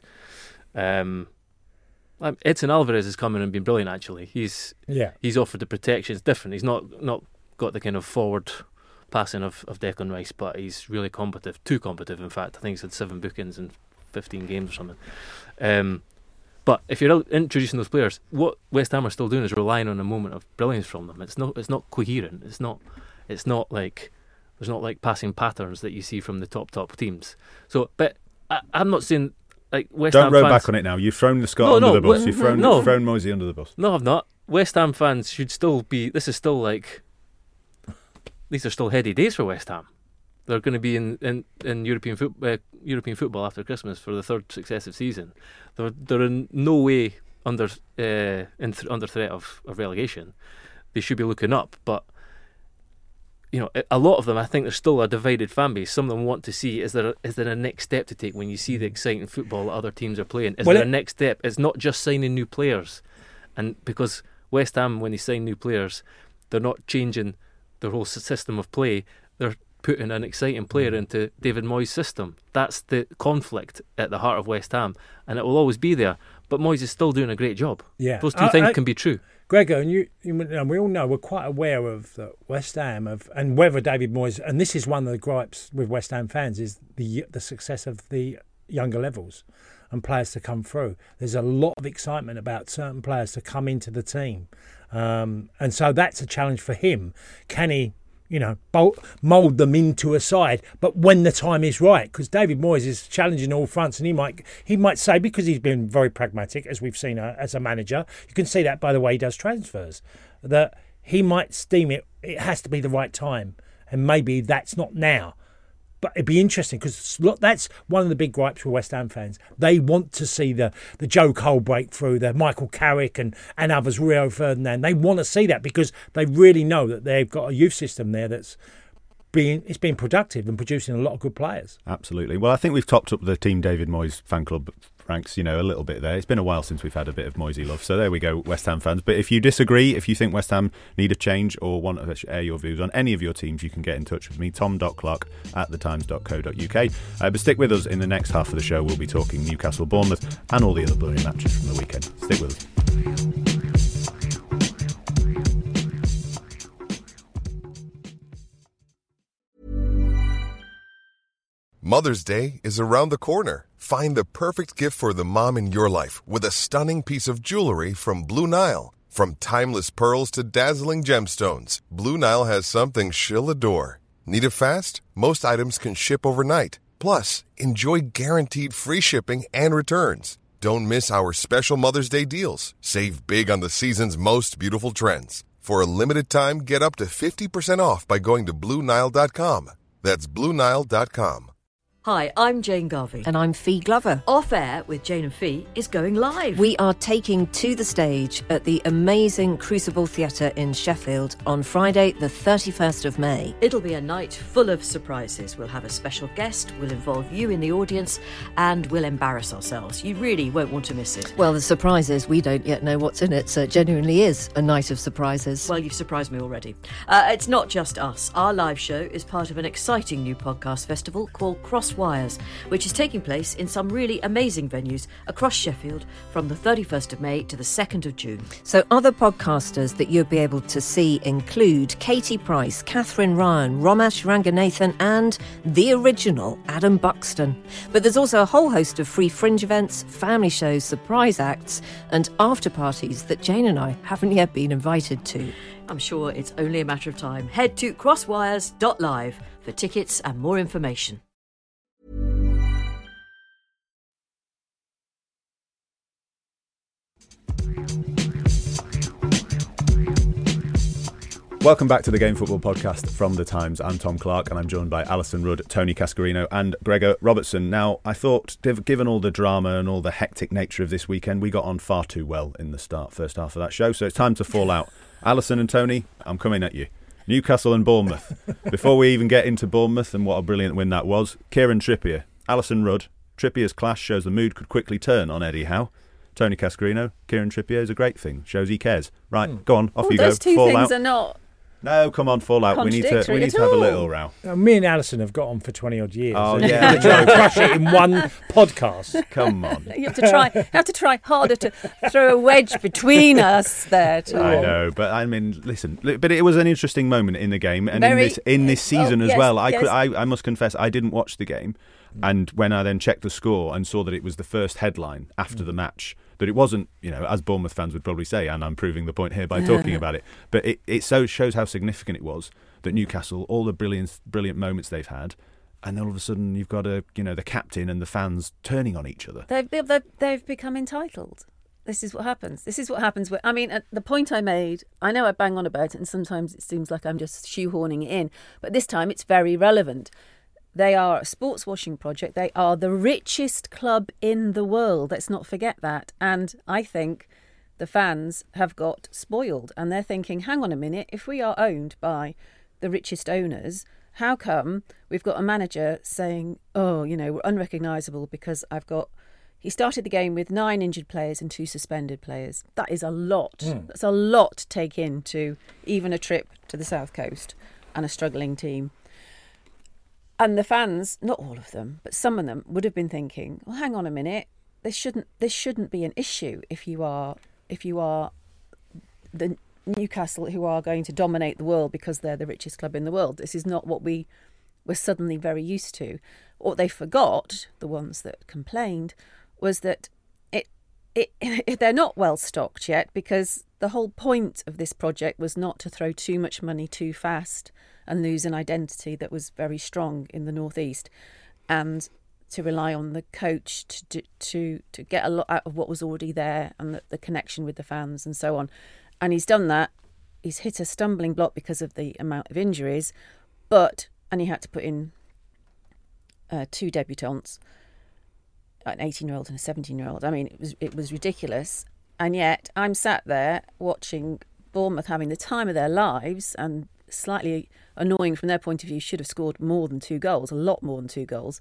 um Um, Edson Alvarez has come in and been brilliant. Actually, he's yeah. he's offered the protection. It's different. He's not not got the kind of forward passing of, of Declan Rice, but he's really combative. Too combative, in fact. I think he's had seven bookings in fifteen games or something. Um, but if you're introducing those players, what West Ham are still doing is relying on a moment of brilliance from them. It's not it's not coherent. It's not it's not like There's not like passing patterns that you see from the top top teams. So, but I, I'm not saying like West Don't Ham row fans, back on it now. You've thrown the Scot No, under no, the bus. w- You've thrown, no. you've thrown Moisey under the bus. No, I've not. West Ham fans should still be. This is still like. These are still heady days for West Ham. They're going to be in, in, in European foot, uh, European football after Christmas for the third successive season. They're they're in no way under uh, in th- under threat of, of relegation. They should be looking up, but you know, a lot of them, I think, there's still a divided fan base. Some of them want to see is there a, is there a next step to take when you see the exciting football that other teams are playing? Is Well, there it- a next step? It's not just signing new players, and because West Ham, when they sign new players, they're not changing their whole s- system of play. They're putting an exciting player into David Moyes' system. That's the conflict at the heart of West Ham, and it will always be there. But Moyes is still doing a great job. Yeah. Those two I- things I- can be true. Gregor, and you, you, and we all know, we're quite aware of the West Ham of, and whether David Moyes, and this is one of the gripes with West Ham fans, is the the success of the younger levels and players to come through. There's a lot of excitement about certain players to come into the team, um, and so that's a challenge for him. Can he, you know, bolt, mould them into a side, but when the time is right, because David Moyes is challenging all fronts, and he might he might say, because he's been very pragmatic, as we've seen uh, as a manager, you can see that by the way he does transfers, that he might steam it, it has to be the right time, and maybe that's not now. But it'd be interesting, because that's one of the big gripes for West Ham fans. They want to see the, the Joe Cole breakthrough, the Michael Carrick and, and others, Rio Ferdinand. They want to see that because they really know that they've got a youth system there that's being it's been productive and producing a lot of good players. Absolutely. Well, I think we've topped up the Team David Moyes fan club ranks, you know, a little bit there. It's been a while since we've had a bit of Moisey love. So there we go, West Ham fans. But if you disagree, if you think West Ham need a change or want to air your views on any of your teams, you can get in touch with me, tom dot clark at the times dot co dot uk. Uh, but stick with us. In the next half of the show, we'll be talking Newcastle, Bournemouth and all the other brilliant matches from the weekend. Stick with us. Mother's Day is around the corner. Find the perfect gift for the mom in your life with a stunning piece of jewelry from Blue Nile. From timeless pearls to dazzling gemstones, Blue Nile has something she'll adore. Need it fast? Most items can ship overnight. Plus, enjoy guaranteed free shipping and returns. Don't miss our special Mother's Day deals. Save big on the season's most beautiful trends. For a limited time, get up to fifty percent off by going to blue nile dot com. That's blue nile dot com. Hi, I'm Jane Garvey. And I'm Fee Glover. Off Air with Jane and Fee is going live. We are taking to the stage at the amazing Crucible Theatre in Sheffield on Friday, the thirty-first of May. It'll be a night full of surprises. We'll have a special guest, we'll involve you in the audience, and we'll embarrass ourselves. You really won't want to miss it. Well, the surprise is we don't yet know what's in it, so it genuinely is a night of surprises. Well, you've surprised me already. Uh, it's not just us. Our live show is part of an exciting new podcast festival called Cross Wires, which is taking place in some really amazing venues across Sheffield from the thirty-first of May to the second of June. So other podcasters that you'll be able to see include Katie Price, Catherine Ryan, Romesh Ranganathan and the original Adam Buxton. But there's also a whole host of free fringe events, family shows, surprise acts and after parties that Jane and I haven't yet been invited to. I'm sure it's only a matter of time. Head to crosswires dot live for tickets and more information. Welcome back to the Game Football Podcast from The Times. I'm Tom Clark and I'm joined by Alison Rudd, Tony Cascarino and Gregor Robertson. Now, I thought, given all the drama and all the hectic nature of this weekend, we got on far too well in the start, first half of that show, so it's time to fall out. Alison and Tony, I'm coming at you. Newcastle and Bournemouth. Before we even get into Bournemouth and what a brilliant win that was, Kieran Trippier, Alison Rudd. Trippier's clash shows the mood could quickly turn on Eddie Howe. Tony Cascarino, Kieran Trippier is a great thing, shows he cares. Right, mm. go on, off well, you those go. Those two fall things out. are not... No, come on, fall out. We need to we need to have a little row. Now, me and Alison have got on for twenty odd years. Oh and yeah, you try to crush it in one podcast. Come on. You have to try. You have to try harder to throw a wedge between us there, Tom. I know, but I mean, listen. But it was an interesting moment in the game, and Very, in this in this season oh, as yes, well. I yes. could, I I must confess, I didn't watch the game, and when I then checked the score and saw that it was the first headline after the match. That it wasn't, you know, as Bournemouth fans would probably say, and I'm proving the point here by talking about it, but it, it so shows how significant it was that Newcastle, all the brilliant, brilliant moments they've had, and then all of a sudden you've got a, you know, the captain and the fans turning on each other. They've they've, they've become entitled. This is what happens. This is what happens. With, I mean, at the point I made, I know I bang on about it, and sometimes it seems like I'm just shoehorning it in, but this time it's very relevant. They are a sports washing project. They are the richest club in the world. Let's not forget that. And I think the fans have got spoiled, and they're thinking, hang on a minute, if we are owned by the richest owners, how come we've got a manager saying, oh, you know, we're unrecognisable because I've got... He started the game with nine injured players and two suspended players. That is a lot. Mm. That's a lot to take into even a trip to the South Coast and a struggling team. And the fans, not all of them, but some of them would have been thinking, well, hang on a minute, this shouldn't this shouldn't be an issue if you are if you are the Newcastle who are going to dominate the world because they're the richest club in the world. This is not what we were suddenly very used to. What they forgot, the ones that complained, was that it it they're not well stocked yet, because the whole point of this project was not to throw too much money too fast and lose an identity that was very strong in the Northeast, and to rely on the coach to to to get a lot out of what was already there and the, the connection with the fans and so on. And he's done that. He's hit a stumbling block because of the amount of injuries, but and he had to put in uh, two debutants, an eighteen-year-old and a seventeen-year-old. I mean, it was it was ridiculous. And yet I'm sat there watching Bournemouth having the time of their lives, and slightly annoying from their point of view, should have scored more than two goals, a lot more than two goals,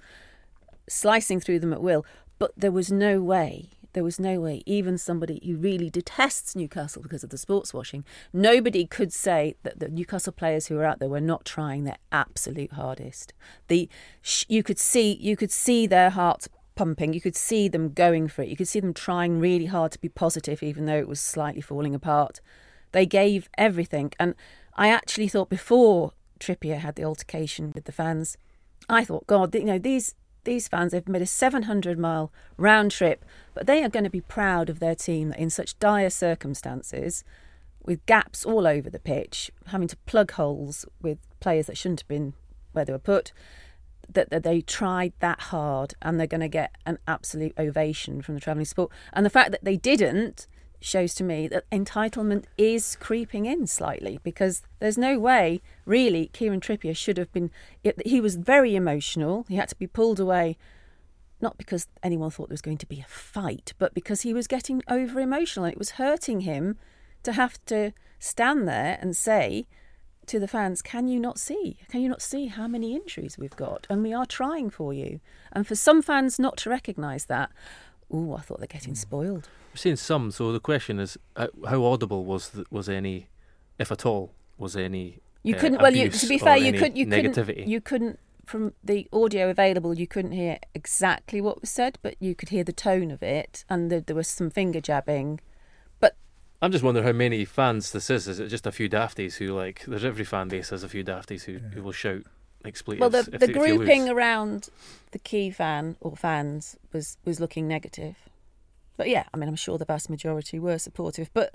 slicing through them at will. But there was no way, there was no way, even somebody who really detests Newcastle because of the sports washing, nobody could say that the Newcastle players who were out there were not trying their absolute hardest. The you could see you could see their hearts pumping, you could see them going for it, you could see them trying really hard to be positive, even though it was slightly falling apart. They gave everything. And I actually thought, before Trippier had the altercation with the fans, I thought, God, you know, these these fans, they've made a seven hundred mile round trip, but they are going to be proud of their team that in such dire circumstances, with gaps all over the pitch, having to plug holes with players that shouldn't have been where they were put, that, that they tried that hard, and they're going to get an absolute ovation from the travelling support. And the fact that they didn't shows to me that entitlement is creeping in slightly, because there's no way, really, Kieran Trippier should have been... He was very emotional. He had to be pulled away, not because anyone thought there was going to be a fight, but because he was getting over-emotional. It was hurting him to have to stand there and say to the fans, can you not see? Can you not see how many injuries we've got? And we are trying for you. And for some fans not to recognise that, ooh, I thought they're getting spoiled. We're seeing some, so the question is, uh, how audible was the, was any, if at all, was any You uh, couldn't. Well, you, abuse to be or fair, you any could. You negativity? couldn't. You couldn't. From the audio available, you couldn't hear exactly what was said, but you could hear the tone of it, and the, there was some finger jabbing. But I'm just wondering how many fans this is. Is it just a few dafties who, like, there's every fan base has a few dafties who, who will shout expletives. Well, the, if the they, if you grouping lose. around the key fan or fans was, was looking negative. But yeah, I mean, I'm sure the vast majority were supportive. But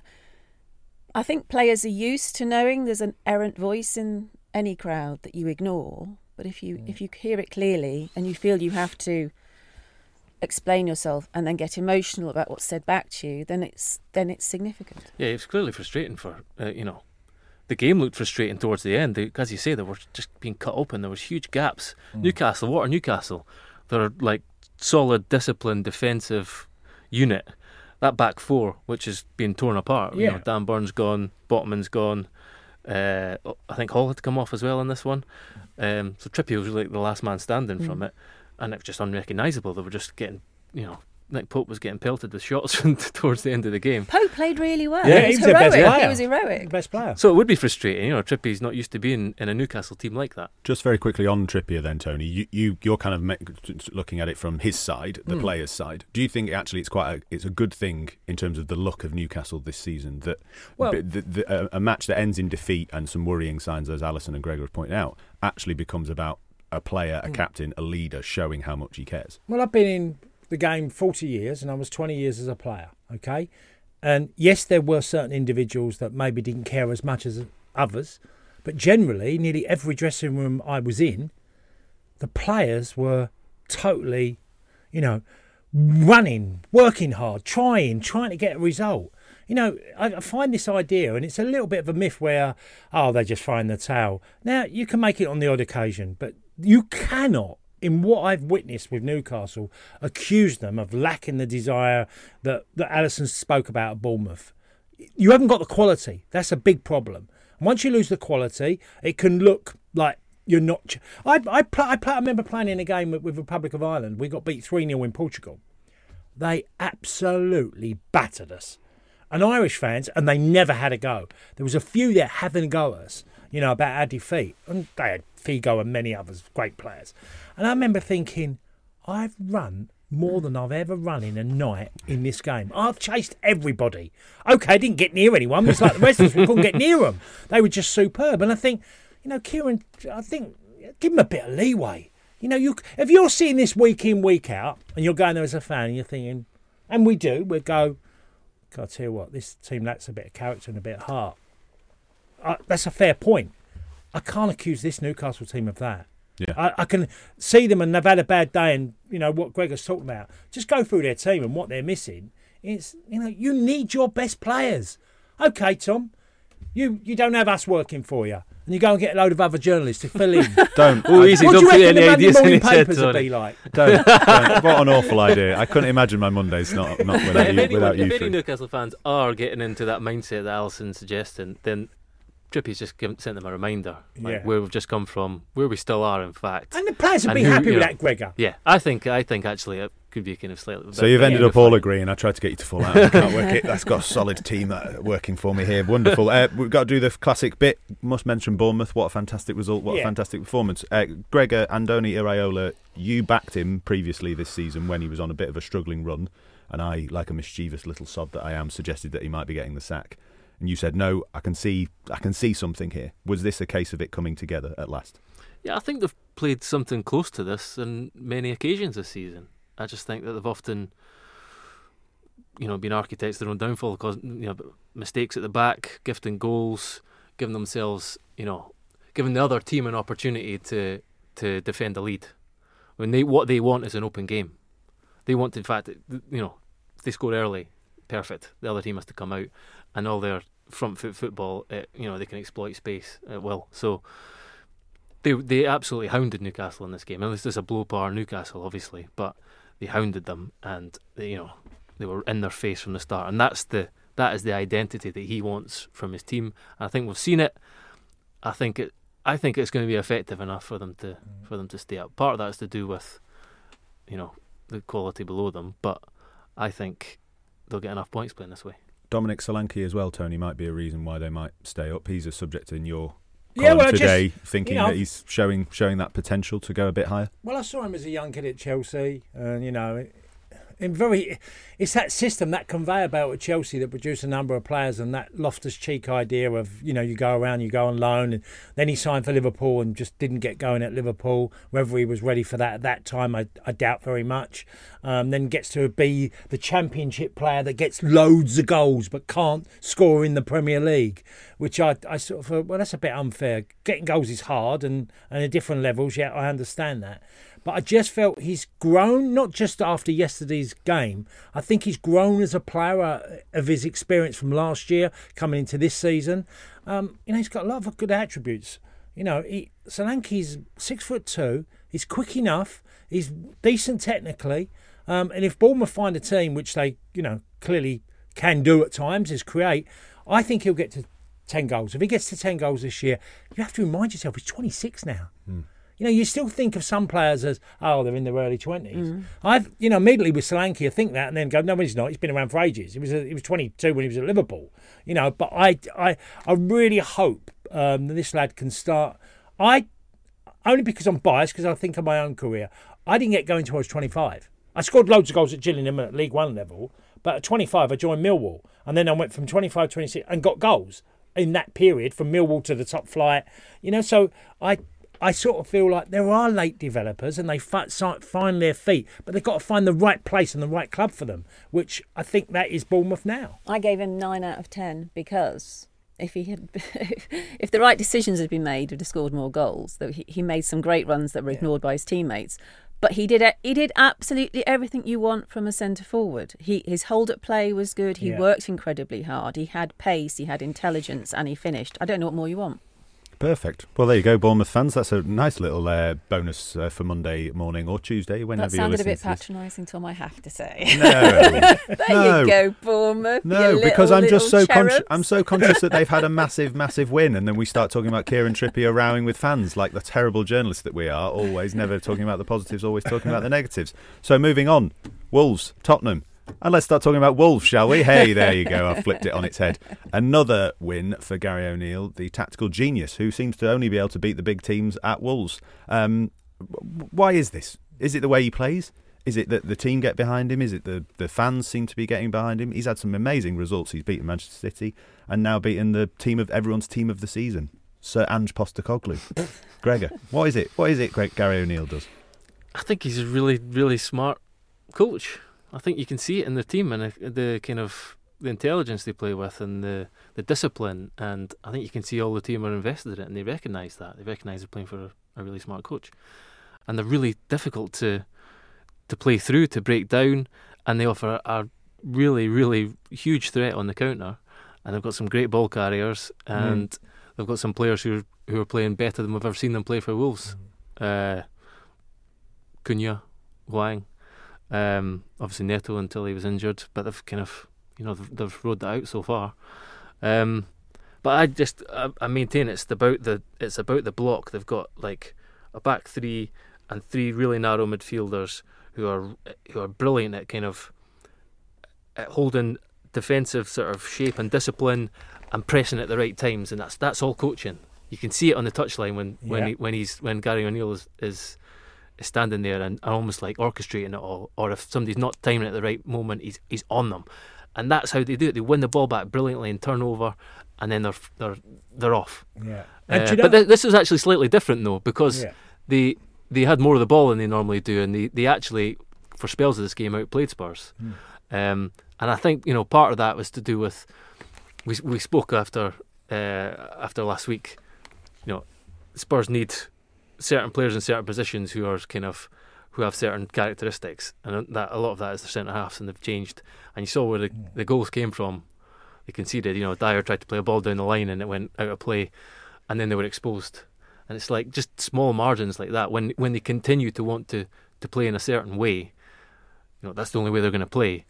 I think players are used to knowing there's an errant voice in any crowd that you ignore. But if you mm. if you hear it clearly and you feel you have to explain yourself and then get emotional about what's said back to you, then it's then it's significant. Yeah, it's clearly frustrating for uh, you know. The game looked frustrating towards the end. They, as you say, they were just being cut open. There was huge gaps. Mm. Newcastle, what are Newcastle? They're like solid, disciplined, defensive unit. That back four, which is being torn apart. Yeah. You know, Dan Burns gone, Botman's gone. Uh, I think Hall had to come off as well in this one. Um, so Trippier was like the last man standing mm. from it, and it was just unrecognisable. They were just getting, you know, Nick Pope was getting pelted with shots towards the end of the game. Pope played really well. Yeah, he was, he was the heroic. best player. He was heroic. Best player. So it would be frustrating, you know. Trippier's not used to being in a Newcastle team like that. Just very quickly on Trippier then, Tony, you, you, you're kind of make, looking at it from his side, the mm. player's side. Do you think actually it's quite a, it's a good thing in terms of the look of Newcastle this season, that well, the, the, the, a match that ends in defeat and some worrying signs, as Alison and Gregor have pointed out, actually becomes about a player, a mm. captain, a leader showing how much he cares? Well, I've been in the game forty years, and I was twenty years as a player, okay? And yes, there were certain individuals that maybe didn't care as much as others, But generally, nearly every dressing room I was in, the players were totally, you know, running, working hard, trying, trying to get a result. You know, I find this idea, and it's a little bit of a myth where, oh, they're just throwing the towel. Now, you can make it on the odd occasion, but you cannot, in what I've witnessed with Newcastle, accuse them of lacking the desire that, that Alisson spoke about at Bournemouth. You haven't got the quality. That's a big problem. And once you lose the quality, it can look like you're not... Ch- I, I, play, I, play, I remember playing in a game with, with Republic of Ireland. We got beat three nil in Portugal. They absolutely battered us. And Irish fans, and they never had a go. There was a few there having a go at us, you know, about our defeat. And they had Figo and many others, great players. And I remember thinking, I've run more than I've ever run in a night in this game. I've chased everybody. OK, I didn't get near anyone. It's like the rest of us, we couldn't get near them. They were just superb. And I think, you know, Kieran, I think, give them a bit of leeway. You know, you if you're seeing this week in, week out, and you're going there as a fan, and you're thinking, and we do, we go, God, I tell you what, this team lacks a bit of character and a bit of heart. Uh, that's a fair point. I can't accuse this Newcastle team of that. Yeah. I, I can see them and they've had a bad day, and you know what Gregor's talking about. Just go through their team and what they're missing. It's you know you need your best players. Okay, Tom, you you don't have us working for you, and you go and get a load of other journalists to fill in. Don't. Oh, easy. What Don't do put you reckon any the ideas Monday in morning his head. papers would Sorry. be like? Don't, don't. What an awful idea. I couldn't imagine my Mondays not not without if you. anyone, Without you if any three. Newcastle fans are getting into that mindset that Alisson's suggesting, then Drippy's just given, sent them a reminder, like Yeah. where we've just come from, where we still are, in fact. And the players would And be who, happy you with know, that, Gregor. Yeah, I think I think actually it could be kind of slightly. So you've ended up all agreeing. I tried to get you to fall out. I can't work it. That's got a solid team uh, working for me here. Wonderful. Uh, we've got to do the classic bit. Must mention Bournemouth. What a fantastic result. What Yeah. a fantastic performance. Uh, Gregor Andoni Iraola, you backed him previously this season when he was on a bit of a struggling run. And I, like a mischievous little sod that I am, suggested that he might be getting the sack. And you said, no, I can see I can see something here. Was this a case of it coming together at last? Yeah, I think they've played something close to this on many occasions this season. I just think that they've often, you know, been architects of their own downfall, causing, you know, mistakes at the back, gifting goals, giving themselves, you know, giving the other team an opportunity to to defend the lead. When they what they want is an open game. They want, in fact, you know, if they score early, perfect. The other team has to come out, and all their front foot football, uh, you know, they can exploit space at will. So they they absolutely hounded Newcastle in this game. And this is a blow bar Newcastle, obviously, but they hounded them, and they, you know, they were in their face from the start. And that's the that is the identity that he wants from his team. And I think we've seen it. I think it. I think it's going to be effective enough for them to mm. for them to stay up. Part of that is to do with, you know, the quality below them, but I think they'll get enough points playing this way. Dominic Solanke as well, Tony, might be a reason why they might stay up. He's a subject in your Yeah, column well, today, just, thinking you know, that he's showing showing that potential to go a bit higher. Well, I saw him as a young kid at Chelsea, and you know, in very, it's that system, that conveyor belt at Chelsea that produced a number of players, and that Loftus-Cheek idea of, you know, you go around, you go on loan, and then he signed for Liverpool and just didn't get going at Liverpool. Whether he was ready for that at that time, I, I doubt very much. Um, then gets to be the Championship player that gets loads of goals but can't score in the Premier League, which I, I sort of thought, well, that's a bit unfair. Getting goals is hard, and, and at different levels, yeah, I understand that. But I just felt he's grown, not just after yesterday's game. I think he's grown as a player uh, of his experience from last year coming into this season. Um, you know, he's got a lot of good attributes. You know, he, Solanke's six foot two. He's quick enough. He's decent technically. Um, and if Bournemouth find a team, which they, you know, clearly can do at times, is create, I think he'll get to ten goals. If he gets to ten goals this year, you have to remind yourself he's twenty-six now. Mm. You know, you still think of some players as, oh, they're in their early twenties. Mm. I've, you know, immediately with Solanke, I think that and then go, no, he's not. He's been around for ages. He was a, he was twenty-two when he was at Liverpool. You know, but I, I, I really hope um, that this lad can start. I, only because I'm biased, because I think of my own career, I didn't get going until I was twenty-five. I scored loads of goals at Gillingham at League One level, but at twenty-five I joined Millwall. And then I went from twenty-five, twenty-six and got goals in that period from Millwall to the top flight. You know, so I... I sort of feel like there are late developers and they find their feet, but they've got to find the right place and the right club for them, which I think that is Bournemouth now. I gave him nine out of ten because if he had, if the right decisions had been made, he'd have scored more goals. Though he, he made some great runs that were ignored yeah. by his teammates. But he did he did absolutely everything you want from a centre forward. He his hold at play was good. He yeah. worked incredibly hard. He had pace. He had intelligence, and he finished. I don't know what more you want. Perfect. Well, there you go, Bournemouth fans. That's a nice little uh, bonus uh, for Monday morning or Tuesday, whenever that you're listening. That sounded a bit patronising, Tom, I have to say. No, there no. you go, Bournemouth. No, little, because I'm just so cherubs. conscious. I'm so conscious that they've had a massive, massive win, and then we start talking about Kieran Trippier rowing with fans like the terrible journalists that we are. Always, never talking about the positives, always talking about the negatives. So moving on, Wolves, Tottenham. And let's start talking about Wolves, shall we? Hey, there you go. I've flipped it on its head. Another win for Gary O'Neill, the tactical genius, who seems to only be able to beat the big teams at Wolves. Um, why is this? Is it the way he plays? Is it that the team get behind him? Is it the, the fans seem to be getting behind him? He's had some amazing results. He's beaten Manchester City and now beaten the team of everyone's team of the season, Sir Ange Postecoglou. Gregor, what is it? What is it Greg, Gary O'Neill does? I think he's a really, really smart coach. I think you can see it in the team and the, the kind of the intelligence they play with and the, the discipline, and I think you can see all the team are invested in it and they recognise that. They recognise they're playing for a, a really smart coach. And they're really difficult to to play through, to break down, and they offer a, a really, really huge threat on the counter. And they've got some great ball carriers, and mm. they've got some players who are, who are playing better than we've ever seen them play for Wolves. Mm. Uh, Cunha, Hwang. Um, obviously Neto until he was injured, but they've kind of, you know, they've, they've rode that out so far. Um, but I just, I, I maintain it's about the, it's about the block. They've got like a back three and three really narrow midfielders who are who are brilliant at kind of at holding defensive sort of shape and discipline and pressing at the right times, and that's that's all coaching. You can see it on the touchline when yeah. when he, when he's when Gary O'Neill is. is standing there and, and almost like orchestrating it all, or if somebody's not timing it at the right moment, he's he's on them, and that's how they do it. They win the ball back brilliantly in turnover, and then they're they're they're off. Yeah, uh, you know, but th- this is actually slightly different though, because yeah. they they had more of the ball than they normally do, and they, they actually for spells of this game outplayed Spurs. Mm. Um, and I think you know part of that was to do with we we spoke after uh, after last week. You know, Spurs need certain players in certain positions who are kind of who have certain characteristics, and that a lot of that is the centre halves, and they've changed. And you saw where the, the goals came from. They conceded. You know, Dyer tried to play a ball down the line and it went out of play, and then they were exposed. And it's like just small margins like that. When when they continue to want to, to play in a certain way, you know, that's the only way they're going to play.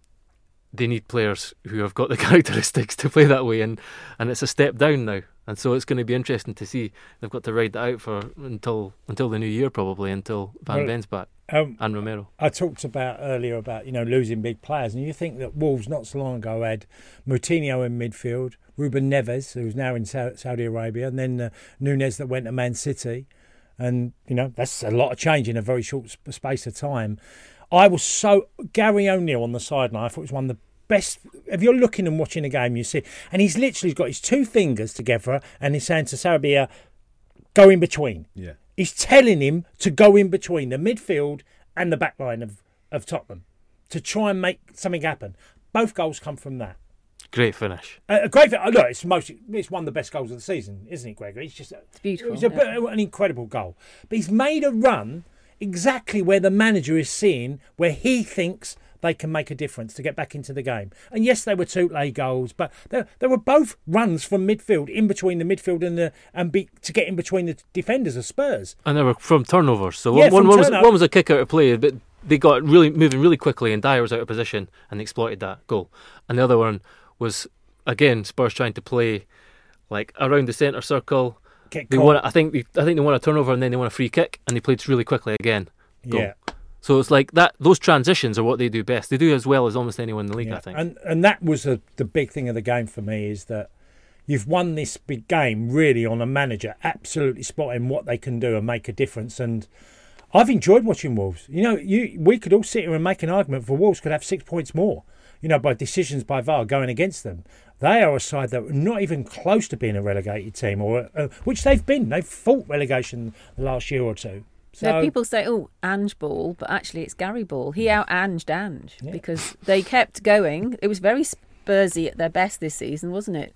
They need players who have got the characteristics to play that way, and, and it's a step down now. And so it's going to be interesting to see. They've got to ride that out for until until the new year, probably until Van well, Ben's back um, and Romero. I talked about earlier about you know losing big players, and you think that Wolves not so long ago had Moutinho in midfield, Ruben Neves, who's now in Saudi Arabia, and then uh, Nunez that went to Man City, and you know that's a lot of change in a very short sp- space of time. I was so Gary O'Neill on the sideline. I thought it was one of the best. If you're looking and watching a game, you see, and he's literally got his two fingers together, and he's saying to Sarabia, "Go in between." Yeah, he's telling him to go in between the midfield and the back line of, of Tottenham to try and make something happen. Both goals come from that. Great finish. Uh, a great. Look, it's most. It's one of the best goals of the season, isn't it, Gregory? It's just. It's beautiful. It's a, yeah. an incredible goal, but he's made a run exactly where the manager is seeing where he thinks they can make a difference to get back into the game. And yes, they were two lay goals, but they, they were both runs from midfield, in between the midfield and the and be, to get in between the defenders of Spurs. And they were from turnovers. So yeah, one, one, was, turnover. one was a kick out of play, but they got really moving really quickly, and Dyer was out of position and they exploited that goal. And the other one was again Spurs trying to play like around the centre circle. Get they won. I think. They, I think they won a turnover and then they won a free kick, and they played really quickly again. Goal. Yeah. So it's like that. Those transitions are what they do best. They do as well as almost anyone in the league, Yeah. I think. And and that was a, the big thing of the game for me is that you've won this big game really on a manager absolutely spotting what they can do and make a difference. And I've enjoyed watching Wolves. You know, you we could all sit here and make an argument for Wolves could have six points more. You know, by decisions by V A R going against them. They are a side that are not even close to being a relegated team, or uh, which they've been. They've fought relegation the last year or two. So yeah, people say, oh, Ange ball, but actually it's Gary ball. He out-Anged Ange yeah. because they kept going. It was very Spursy at their best this season, wasn't it?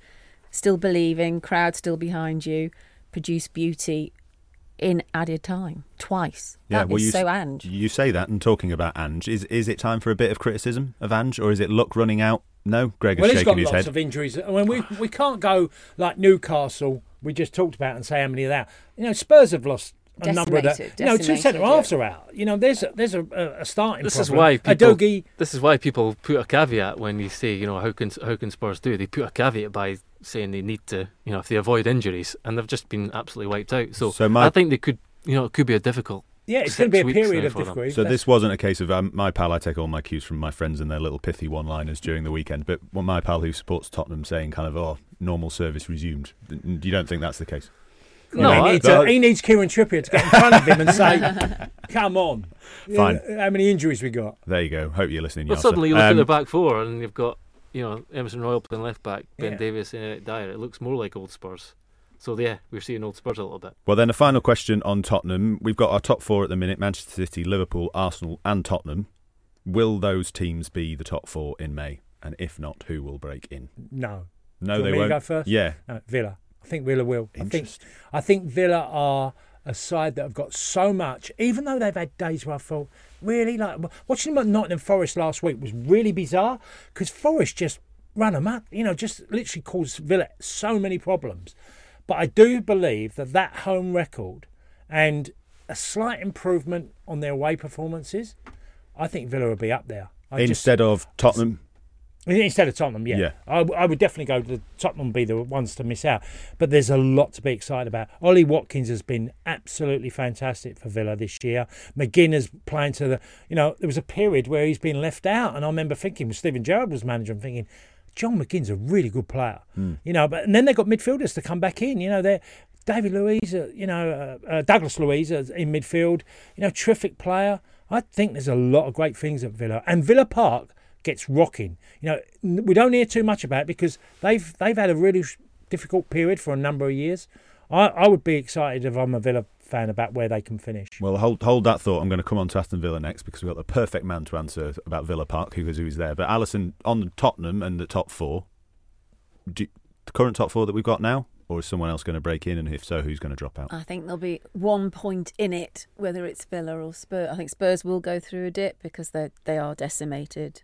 still believing, crowd still behind you, produce beauty in added time twice. Yeah, that well, is you, so Ange. You say that, and talking about Ange, is is it time for a bit of criticism of Ange, or is it luck running out? No, Greg is well, shaking his he's got lots head. of injuries. I mean, we we can't go like Newcastle. We just talked about and say how many of that. You know, Spurs have lost a number of that. Decimated, You know, two decimated, centre halves yeah. are out. You know, there's a, there's a, a starting This problem. is why people. Udogie, This is why people put a caveat when you say, you know, how can how can Spurs do? They put a caveat by saying they need to, you know, if they avoid injuries, and they've just been absolutely wiped out. So, So my- I think they could, you know, it could be a difficult. yeah, it's six going to be a weeks period now of for them. difficulty. So this wasn't a case of um, my pal. I take all my cues from my friends and their little pithy one-liners during the weekend. But what my pal who supports Tottenham saying kind of, oh, normal service resumed. You don't think that's the case? Well, No, he, I- needs a, he needs Kieran Trippier to get in front of him and say, "Come on, Fine. You know, how many injuries we got?" There you go. Hope you're listening. But Yasser. suddenly you look Um, at the back four and you've got, you know, Emerson Royal playing left back, Ben Yeah. Davies and Eric Dyer. It looks more like old Spurs. So yeah, we're seeing old Spurs a little bit. Well, then a final question on Tottenham. We've got our top four at the minute: Manchester City, Liverpool, Arsenal, and Tottenham. Will those teams be the top four in May? And if not, who will break in? No, No, Do you they want me to won't. go first? Yeah. No, Villa. I think Villa will. I think, Interesting. I think Villa are a side that have got so much, even though they've had days where I thought, really, like watching them at Nottingham Forest last week was really bizarre because Forest just ran them up, you know, just literally caused Villa so many problems. But I do believe that that home record and a slight improvement on their away performances, I think Villa will be up there. I just- Instead of Tottenham. Instead of Tottenham, yeah. Yeah. I, w- I would definitely go to Tottenham be the ones to miss out. But there's a lot to be excited about. Ollie Watkins has been absolutely fantastic for Villa this year. McGinn is playing to the... You know, there was a period where he's been left out, and I remember thinking, when Steven Gerrard was manager, I'm thinking, John McGinn's a really good player. Hmm. You know, but and then they've got midfielders to come back in. You know, they're... David Luiz, uh, you know, uh, uh, Douglas Luiz uh, in midfield. You know, terrific player. I think there's a lot of great things at Villa. And Villa Park gets rocking. You know, n- we don't hear too much about it because they've they've had a really sh- difficult period for a number of years. I, I would be excited if I'm a Villa fan about where they can finish. Well, hold hold that thought. I'm going to come on to Aston Villa next because we've got the perfect man to answer about Villa Park because who's there. But Alison, on Tottenham and the top four, do you, the current top four that we've got now, or is someone else going to break in? And if so, who's going to drop out? I think there'll be one point in it, whether it's Villa or Spurs. I think Spurs will go through a dip because they they are decimated.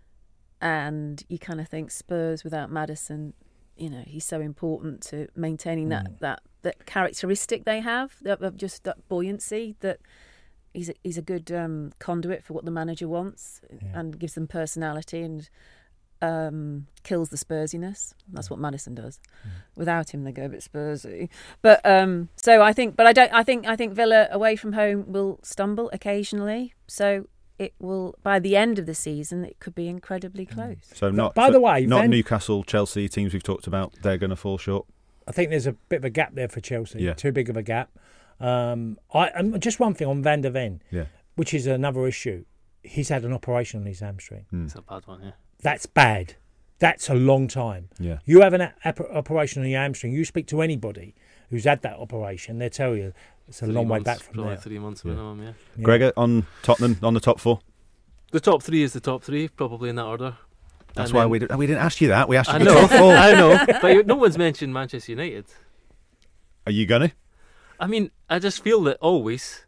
And you kind of think Spurs without Maddison, you know, he's so important to maintaining that, Mm. that, that characteristic they have, that, of just that buoyancy, that he's a, he's a good um, conduit for what the manager wants and gives them personality and um, kills the Spursiness. That's what Maddison does. Without him, they go a bit Spursy. But um, so I think, but I don't. I think I think Villa away from home will stumble occasionally. So it will, by the end of the season, it could be incredibly close. So not. by so the way, not Van- Newcastle, Chelsea teams we've talked about. They're going to fall short. I think there's a bit of a gap there for Chelsea. Yeah. Too big of a gap. Um, I um, just one thing on Van der Ven, Yeah. which is another issue. He's had an operation on his hamstring. It's a bad one, yeah. That's bad. That's a long time. Yeah. You have an a- ap- operation on your hamstring. You speak to anybody who's had that operation, they'll tell you it's a Three long way months, back from probably there. three months Yeah. minimum, yeah. Yeah. Gregor, on Tottenham, on the top four. The top three is the top three, probably in that order. That's And why then- we, did, we didn't ask you that. We asked you I the know, top four. I know, but no one's mentioned Manchester United. Are you going to? I mean, I just feel that always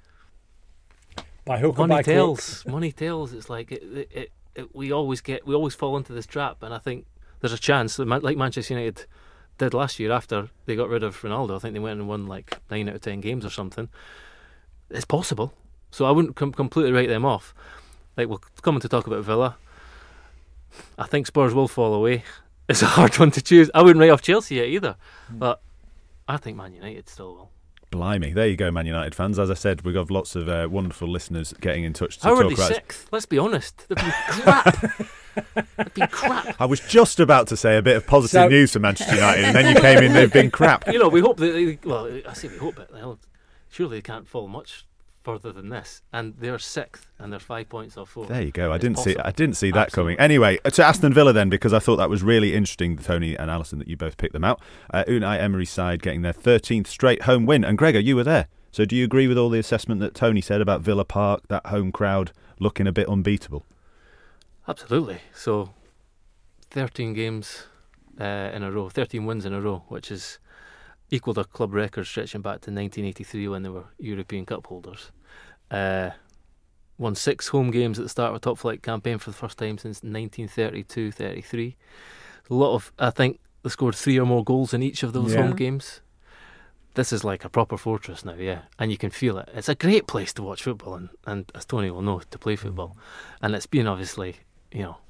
By hook or money by crook. tells. Money tells. It's like it, it, it, it, we always get, we always fall into this trap, and I think there's a chance that, Man- like Manchester United did last year after they got rid of Ronaldo. I think they went and won like nine out of ten games or something. It's possible, so I wouldn't com- completely write them off. Like we're coming to talk about Villa. I think Spurs will fall away. It's a hard one to choose. I wouldn't write off Chelsea yet either, but I think Man United still will. Blimey. There you go, Man United fans. As I said, we've got lots of uh, wonderful listeners getting in touch to How talk are they about it. sixth? Let's be honest. They've been crap. They've been crap. I was just about to say a bit of positive So- news for Manchester United, and then you came in, they've been crap. You know, we hope that they, well, I say we hope it. Hell, surely they can't fall much further than this, and they're sixth, and they're five points off four. There you go. I It's didn't see. possible. I didn't see that Absolutely. coming. Anyway, to Aston Villa then, because I thought that was really interesting, Tony and Alison, that you both picked them out. Uh, Unai Emery's side getting their thirteenth straight home win, and Gregor, you were there. So, do you agree with all the assessment that Tony said about Villa Park, that home crowd looking a bit unbeatable? Absolutely. So, thirteen games uh, in a row, thirteen wins in a row, which is equalled a club record stretching back to nineteen eighty-three when they were European Cup holders. Uh, won six home games at the start of a top flight campaign for the first time since nineteen thirty-two thirty-three. A lot of, I think they scored three or more goals in each of those Yeah. home games. This is like a proper fortress now, yeah, and you can feel it. It's a great place to watch football, and, and as Tony will know, to play football. And it's been obviously, you know,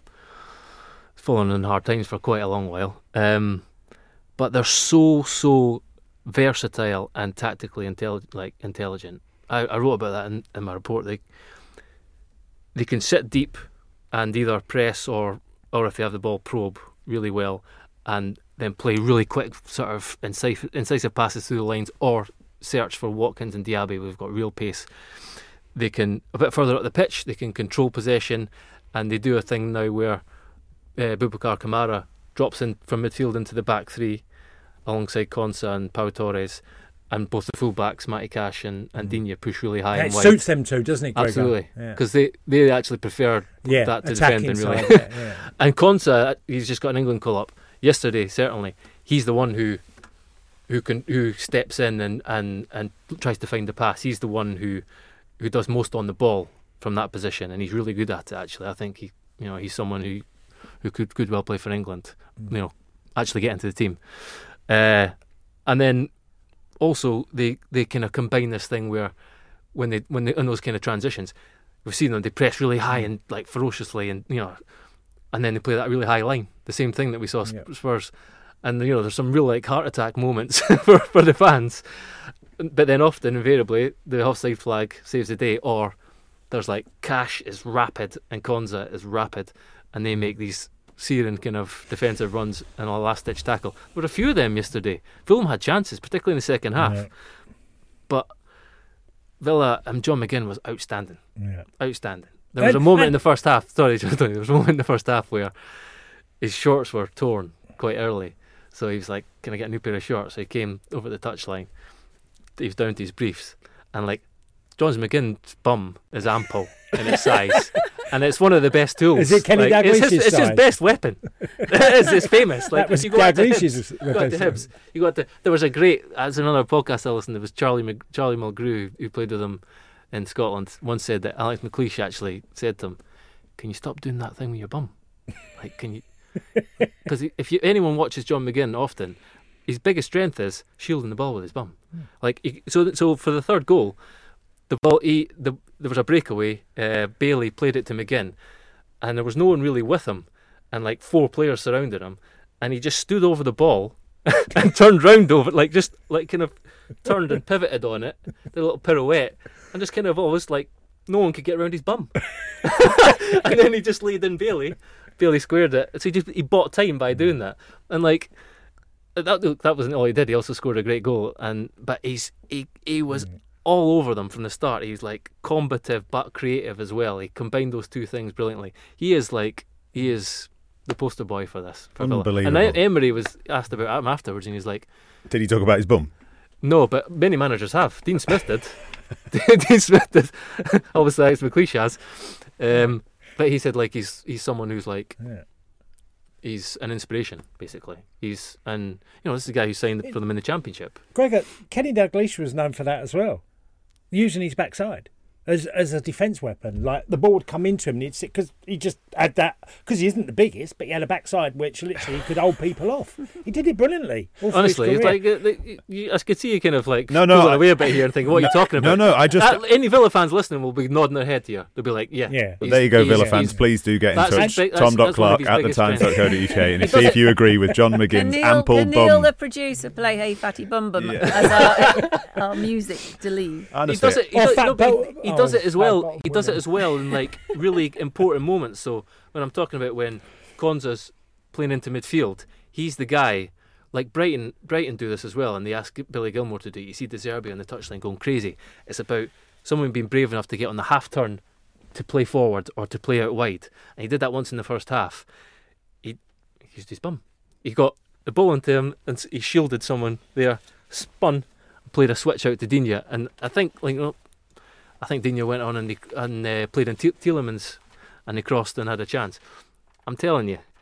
fallen in hard times for quite a long while. Um, but they're so, so versatile and tactically intelli- like intelligent. I, I wrote about that in, in my report. They they can sit deep and either press or, or if they have the ball, probe really well, and then play really quick, sort of incisive, incisive passes through the lines, or search for Watkins and Diaby. We've got real pace. They can, a bit further up the pitch, they can control possession, and they do a thing now where uh, Boubacar Kamara drops in from midfield into the back three alongside Konsa and Pau Torres, and both the full-backs, Matty Cash and, and Digne, push really high Yeah, and it wide. suits them too, doesn't it, Gregor? Absolutely, Yeah. because they, they actually prefer Yeah, that to attacking defending, really. side, yeah, yeah. And Konsa, he's just got an England call-up. Yesterday, certainly, he's the one who who can who steps in and, and, and tries to find the pass. He's the one who who does most on the ball from that position, and he's really good at it. Actually, I think he you know he's someone who who could could well play for England. Mm. You know, actually get into the team. Uh, and then also they they kind of combine this thing where when they when they in those kind of transitions, we've seen them, they press really high and like ferociously, and you know. And then they play that really high line, the same thing that we saw yep. Spurs. And you know, there's some real like heart attack moments for, for the fans. But then often, invariably, the offside flag saves the day, or there's like Cash is rapid and Konsa is rapid, and they make these searing kind of defensive runs and a last ditch tackle. There were a few of them yesterday. Fulham had chances, particularly in the second half. Yeah. But Villa and John McGinn was outstanding. Yeah. Outstanding. There was a moment in the first half, sorry, there was a moment in the first half where his shorts were torn quite early. So he was like, can I get a new pair of shorts? So he came over the touchline. He was down to his briefs. And like, John McGinn's bum is ample in its size. And it's one of the best tools. Is it Kenny like, Dalglish's it's, his, it's his best weepon. it is, it's famous. Like, that was you go out to Dalglish's Hibs, you go out to Hibs. You got to, there was a great, as another podcast I listened to, there was Charlie, Mc, Charlie Mulgrew, who played with him in Scotland, once said that Alex McLeish actually said to him, can you stop doing that thing with your bum? Like, can you... Because if you, anyone watches John McGinn often, his biggest strength is shielding the ball with his bum. Mm. Like he, so, so for the third goal, the ball, he, the, there was a breakaway. Uh, Bailey played it to McGinn, and there was no one really with him, and like four players surrounded him, and he just stood over the ball and turned round over, like just like kind of turned and pivoted on it, did a little pirouette, and just kind of almost like no one could get around his bum. And then he just laid in Bailey. Bailey squared it. So he just he bought time by doing that. And like that that wasn't all he did. He also scored a great goal. And but he's he he was mm. all over them from the start. He's like combative but creative as well. He combined those two things brilliantly. He is like he is the poster boy for this. For Unbelievable. Villa. And Emery was asked about him afterwards, and he's like, did he talk about his bum? No, but many managers have. Dean Smith did. Dean Smith did. Obviously, Alex McLeish has. Um, but he said like he's he's someone who's like yeah. he's an inspiration basically. He's and you know this is the guy who signed for them in the Championship. Gregor, Kenny Dalglish was known for that as well, using his backside as as a defence weapon. Like the ball would come into him, and he'd sit because he just had that because he isn't the biggest, but he had a backside which literally could hold people off. He did it brilliantly. Honestly, it's like uh, you, you, I could see you kind of like no, no, pulling I, away a bit here and thinking, what no, are you talking about? No, no, I just uh, any Villa fans listening will be nodding their head here. They'll be like, yeah, yeah. But there you go, Villa fans. Please do get in touch. Tom dot Clark at the times dot co dot uk and see if you agree with John McGinn's Neil, ample can bum. Neil, the producer, play "Hey Fatty Bum Bum" yeah. as our, our music to leave. He does it. He, does, no, he, he does it as well. He does it as well in like really important moments. So when I'm talking about when Konsa's playing into midfield, he's the guy. Like Brighton, Brighton do this as well, and they ask Billy Gilmore to do it. You see De Zerbi on the touchline going crazy. It's about someone being brave enough to get on the half turn to play forward or to play out wide. And he did that once in the first half. He, he used his bum. He got the ball into him and he shielded someone there, spun, played a switch out to Digne, and I think like. You know, I think Digne went on and, he, and uh, played in T- Tielemans and he crossed and had a chance. I'm telling you,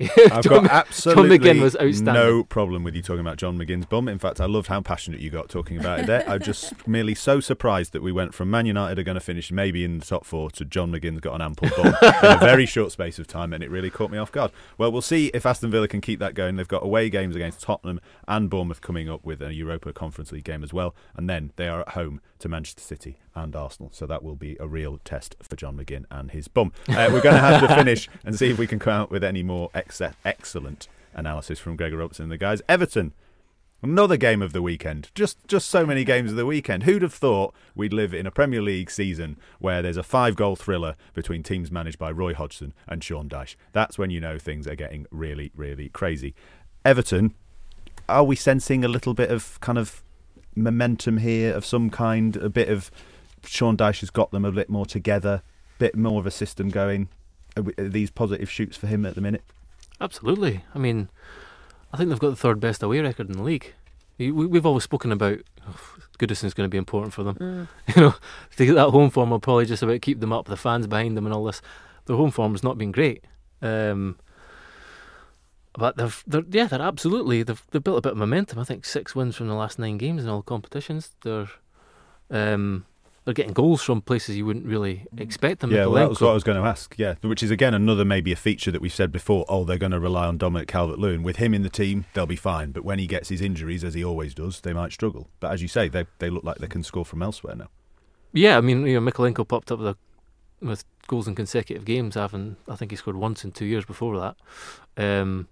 I've John, got absolutely John McGinn was outstanding. No problem with you talking about John McGinn's bum. In fact, I loved how passionate you got talking about it there. I'm just merely so surprised that we went from Man United are going to finish maybe in the top four to John McGinn's got an ample bum in a very short space of time, and it really caught me off guard. Well, we'll see if Aston Villa can keep that going. They've got away games against Tottenham and Bournemouth coming up with a Europa Conference League game as well, and then they are at home to Manchester City and Arsenal, so that will be a real test for John McGinn and his bum. Uh, we're going to have to finish and see if we can come out with any more ex- excellent analysis from Gregor Robertson and the guys. Everton, another game of the weekend. Just just so many games of the weekend. Who'd have thought we'd live in a Premier League season where there's a five-goal thriller between teams managed by Roy Hodgson and Sean Dyche? That's when you know things are getting really, really crazy. Everton, are we sensing a little bit of kind of momentum here of some kind? A bit of Sean Dyche has got them a bit more together, a bit more of a system going. Are, we, are these positive shoots for him at the minute? Absolutely. I mean, I think they've got the third best away record in the league. We, we've always spoken about oh, Goodison's going to be important for them. Mm. You know, to get that home form will probably just about keep them up, the fans behind them and all this. Their home form has not been great. Um, but they've, they're, yeah, they're absolutely, they've, they've built a bit of momentum. I think six wins from the last nine games in all competitions. They're... Um, They're getting goals from places you wouldn't really expect them. Yeah, well, that was what I was going to ask. Yeah, which is again another maybe a feature that we've said before. Oh, they're going to rely on Dominic Calvert-Lewin. With him in the team, they'll be fine. But when he gets his injuries, as he always does, they might struggle. But as you say, they they look like they can score from elsewhere now. Yeah, I mean, you know, Mikolenko popped up with, a, with goals in consecutive games. Having, I think he scored once in two years before that. Um,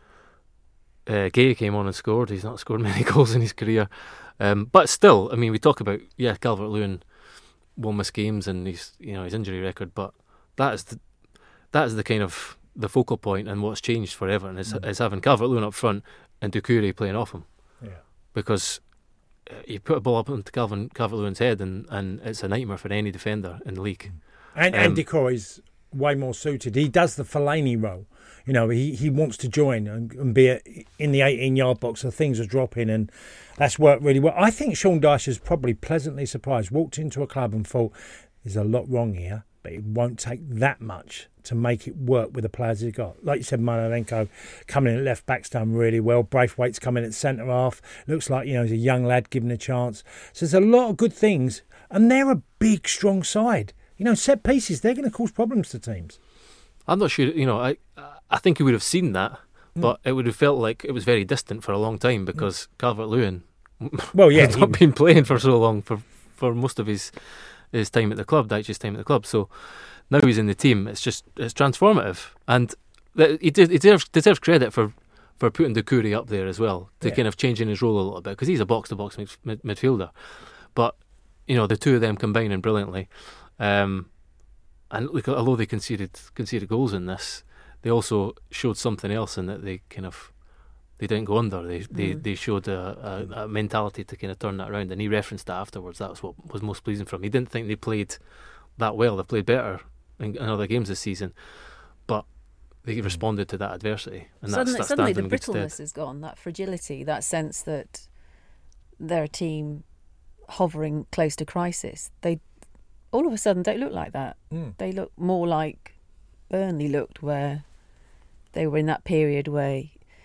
uh, Gay came on and scored. He's not scored many goals in his career, um, but still, I mean, we talk about yeah, Calvert-Lewin will miss games and his you know his injury record, but that is the that is the kind of the focal point, and what's changed for Everton is, mm. is having Calvert-Lewin up front and Doucouré playing off him. Yeah. Because uh, you put a ball up into Calvin Calvert-Lewin's head and, and it's a nightmare for any defender in the league. And um, and Doucouré's way more suited. He does the Fellaini role. You know, he, he wants to join and, and be in the eighteen-yard box so things are dropping, and that's worked really well. I think Sean Dyche is probably pleasantly surprised. Walked into a club and thought, there's a lot wrong here, but it won't take that much to make it work with the players he's got. Like you said, Mikolenko coming in at left back's done really well. Braithwaite's coming at centre half. Looks like, you know, he's a young lad given a chance. So there's a lot of good things, and they're a big, strong side. You know, set pieces, they're going to cause problems to teams. I'm not sure, you know, I I think he would have seen that, but mm. it would have felt like it was very distant for a long time because mm. Calvert-Lewin well, yeah, has not been playing for so long, for, for most of his his time at the club, Dyche's time at the club. So now he's in the team, it's just, it's transformative. And he deserves, deserves credit for, for putting Doucouré up there as well, to yeah. kind of changing his role a little bit, because he's a box-to-box mid- midfielder. But, you know, the two of them combining brilliantly. Um, and look, although they conceded conceded goals in this, they also showed something else in that they kind of they didn't go under. They they, mm. they showed a, a, a mentality to kind of turn that around, and he referenced that afterwards. That was what was most pleasing for him. He didn't think they played that well. They played better in, in other games this season, but they responded to that adversity, and suddenly, that's, that's suddenly the good brittleness stead. is gone. That fragility, that sense that they're a team hovering close to crisis. They all of a sudden don't look like that. Mm. They look more like Burnley looked, where they were in that period where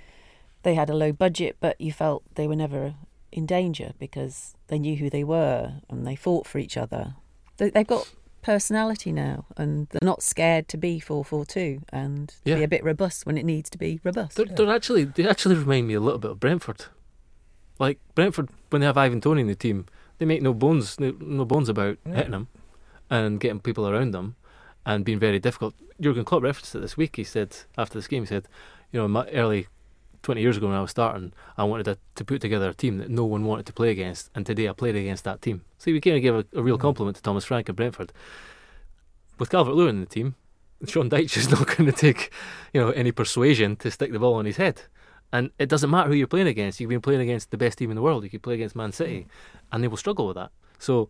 they had a low budget, but you felt they were never in danger because they knew who they were and they fought for each other. They, they've got personality now, and they're not scared to be four four two and yeah. be a bit robust when it needs to be robust. They're, they're actually they actually remind me a little bit of Brentford. Like Brentford, when they have Ivan Toney in the team, they make no bones no, no bones about yeah. hitting them and getting people around them and being very difficult. Jurgen Klopp referenced it this week. He said after this game, he said, you know, in my early twenty years ago when I was starting, I wanted to, to put together a team that no one wanted to play against, and today I played against that team. So we kind of give a, a real compliment to Thomas Frank and Brentford. With Calvert-Lewin in the team, Sean Dyche is not going to take, you know, any persuasion to stick the ball on his head. And it doesn't matter who you're playing against. You've been playing against the best team in the world. You could play against Man City, and they will struggle with that. So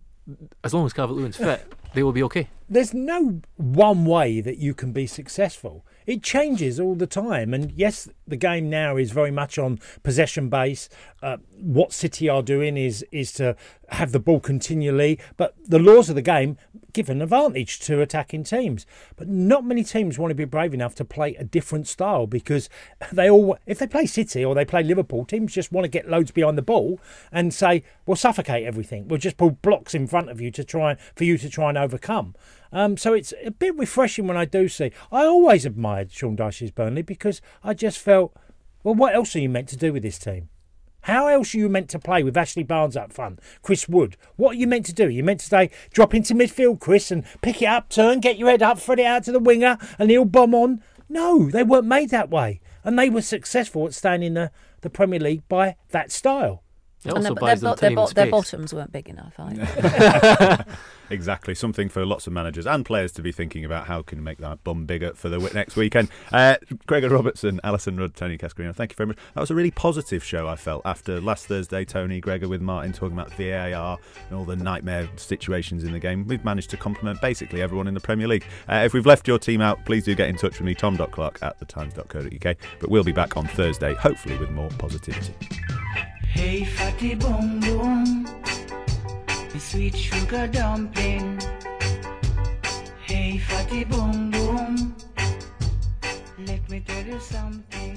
as long as Calvert-Lewin's fit, they will be okay. There's no one way that you can be successful. it changes all the time. And yes, the game now is very much on possession base. Uh, what City are doing is is to have the ball continually, but the laws of the game give an advantage to attacking teams. But not many teams want to be brave enough to play a different style, because they all, if they play City or they play Liverpool, teams just want to get loads behind the ball and say, we'll suffocate everything. We'll just pull blocks in front of you to try for you to try and overcome. Um, so it's a bit refreshing when I do see. I always admired Sean Dyche's Burnley, because I just felt, well, what else are you meant to do with this team? How else are you meant to play with Ashley Barnes up front, Chris Wood? What are you meant to do? You're meant to stay, drop into midfield, Chris, and pick it up, turn, get your head up, thread it out to the winger, and he'll bomb on. No, they weren't made that way. And they were successful at staying in the, the Premier League by that style. It also and buys their, them their, time bo- and their space. bottoms weren't big enough either. Exactly, something for lots of managers and players to be thinking about. How can make that bum bigger for the next weekend? Uh, Gregor Robertson, Alison Rudd, Tony Cascarino, thank you very much. That was a really positive show, I felt, after last Thursday. Tony, Gregor with Martin talking about V A R and all the nightmare situations in the game. We've managed to compliment basically everyone in the Premier League. Uh, if we've left your team out, please do get in touch with me, tom dot clark at the times dot co dot uk. But we'll be back on Thursday, hopefully with more positivity. Hey fatty boom boom, the sweet sugar dumpling. Hey fatty boom boom, let me tell you something.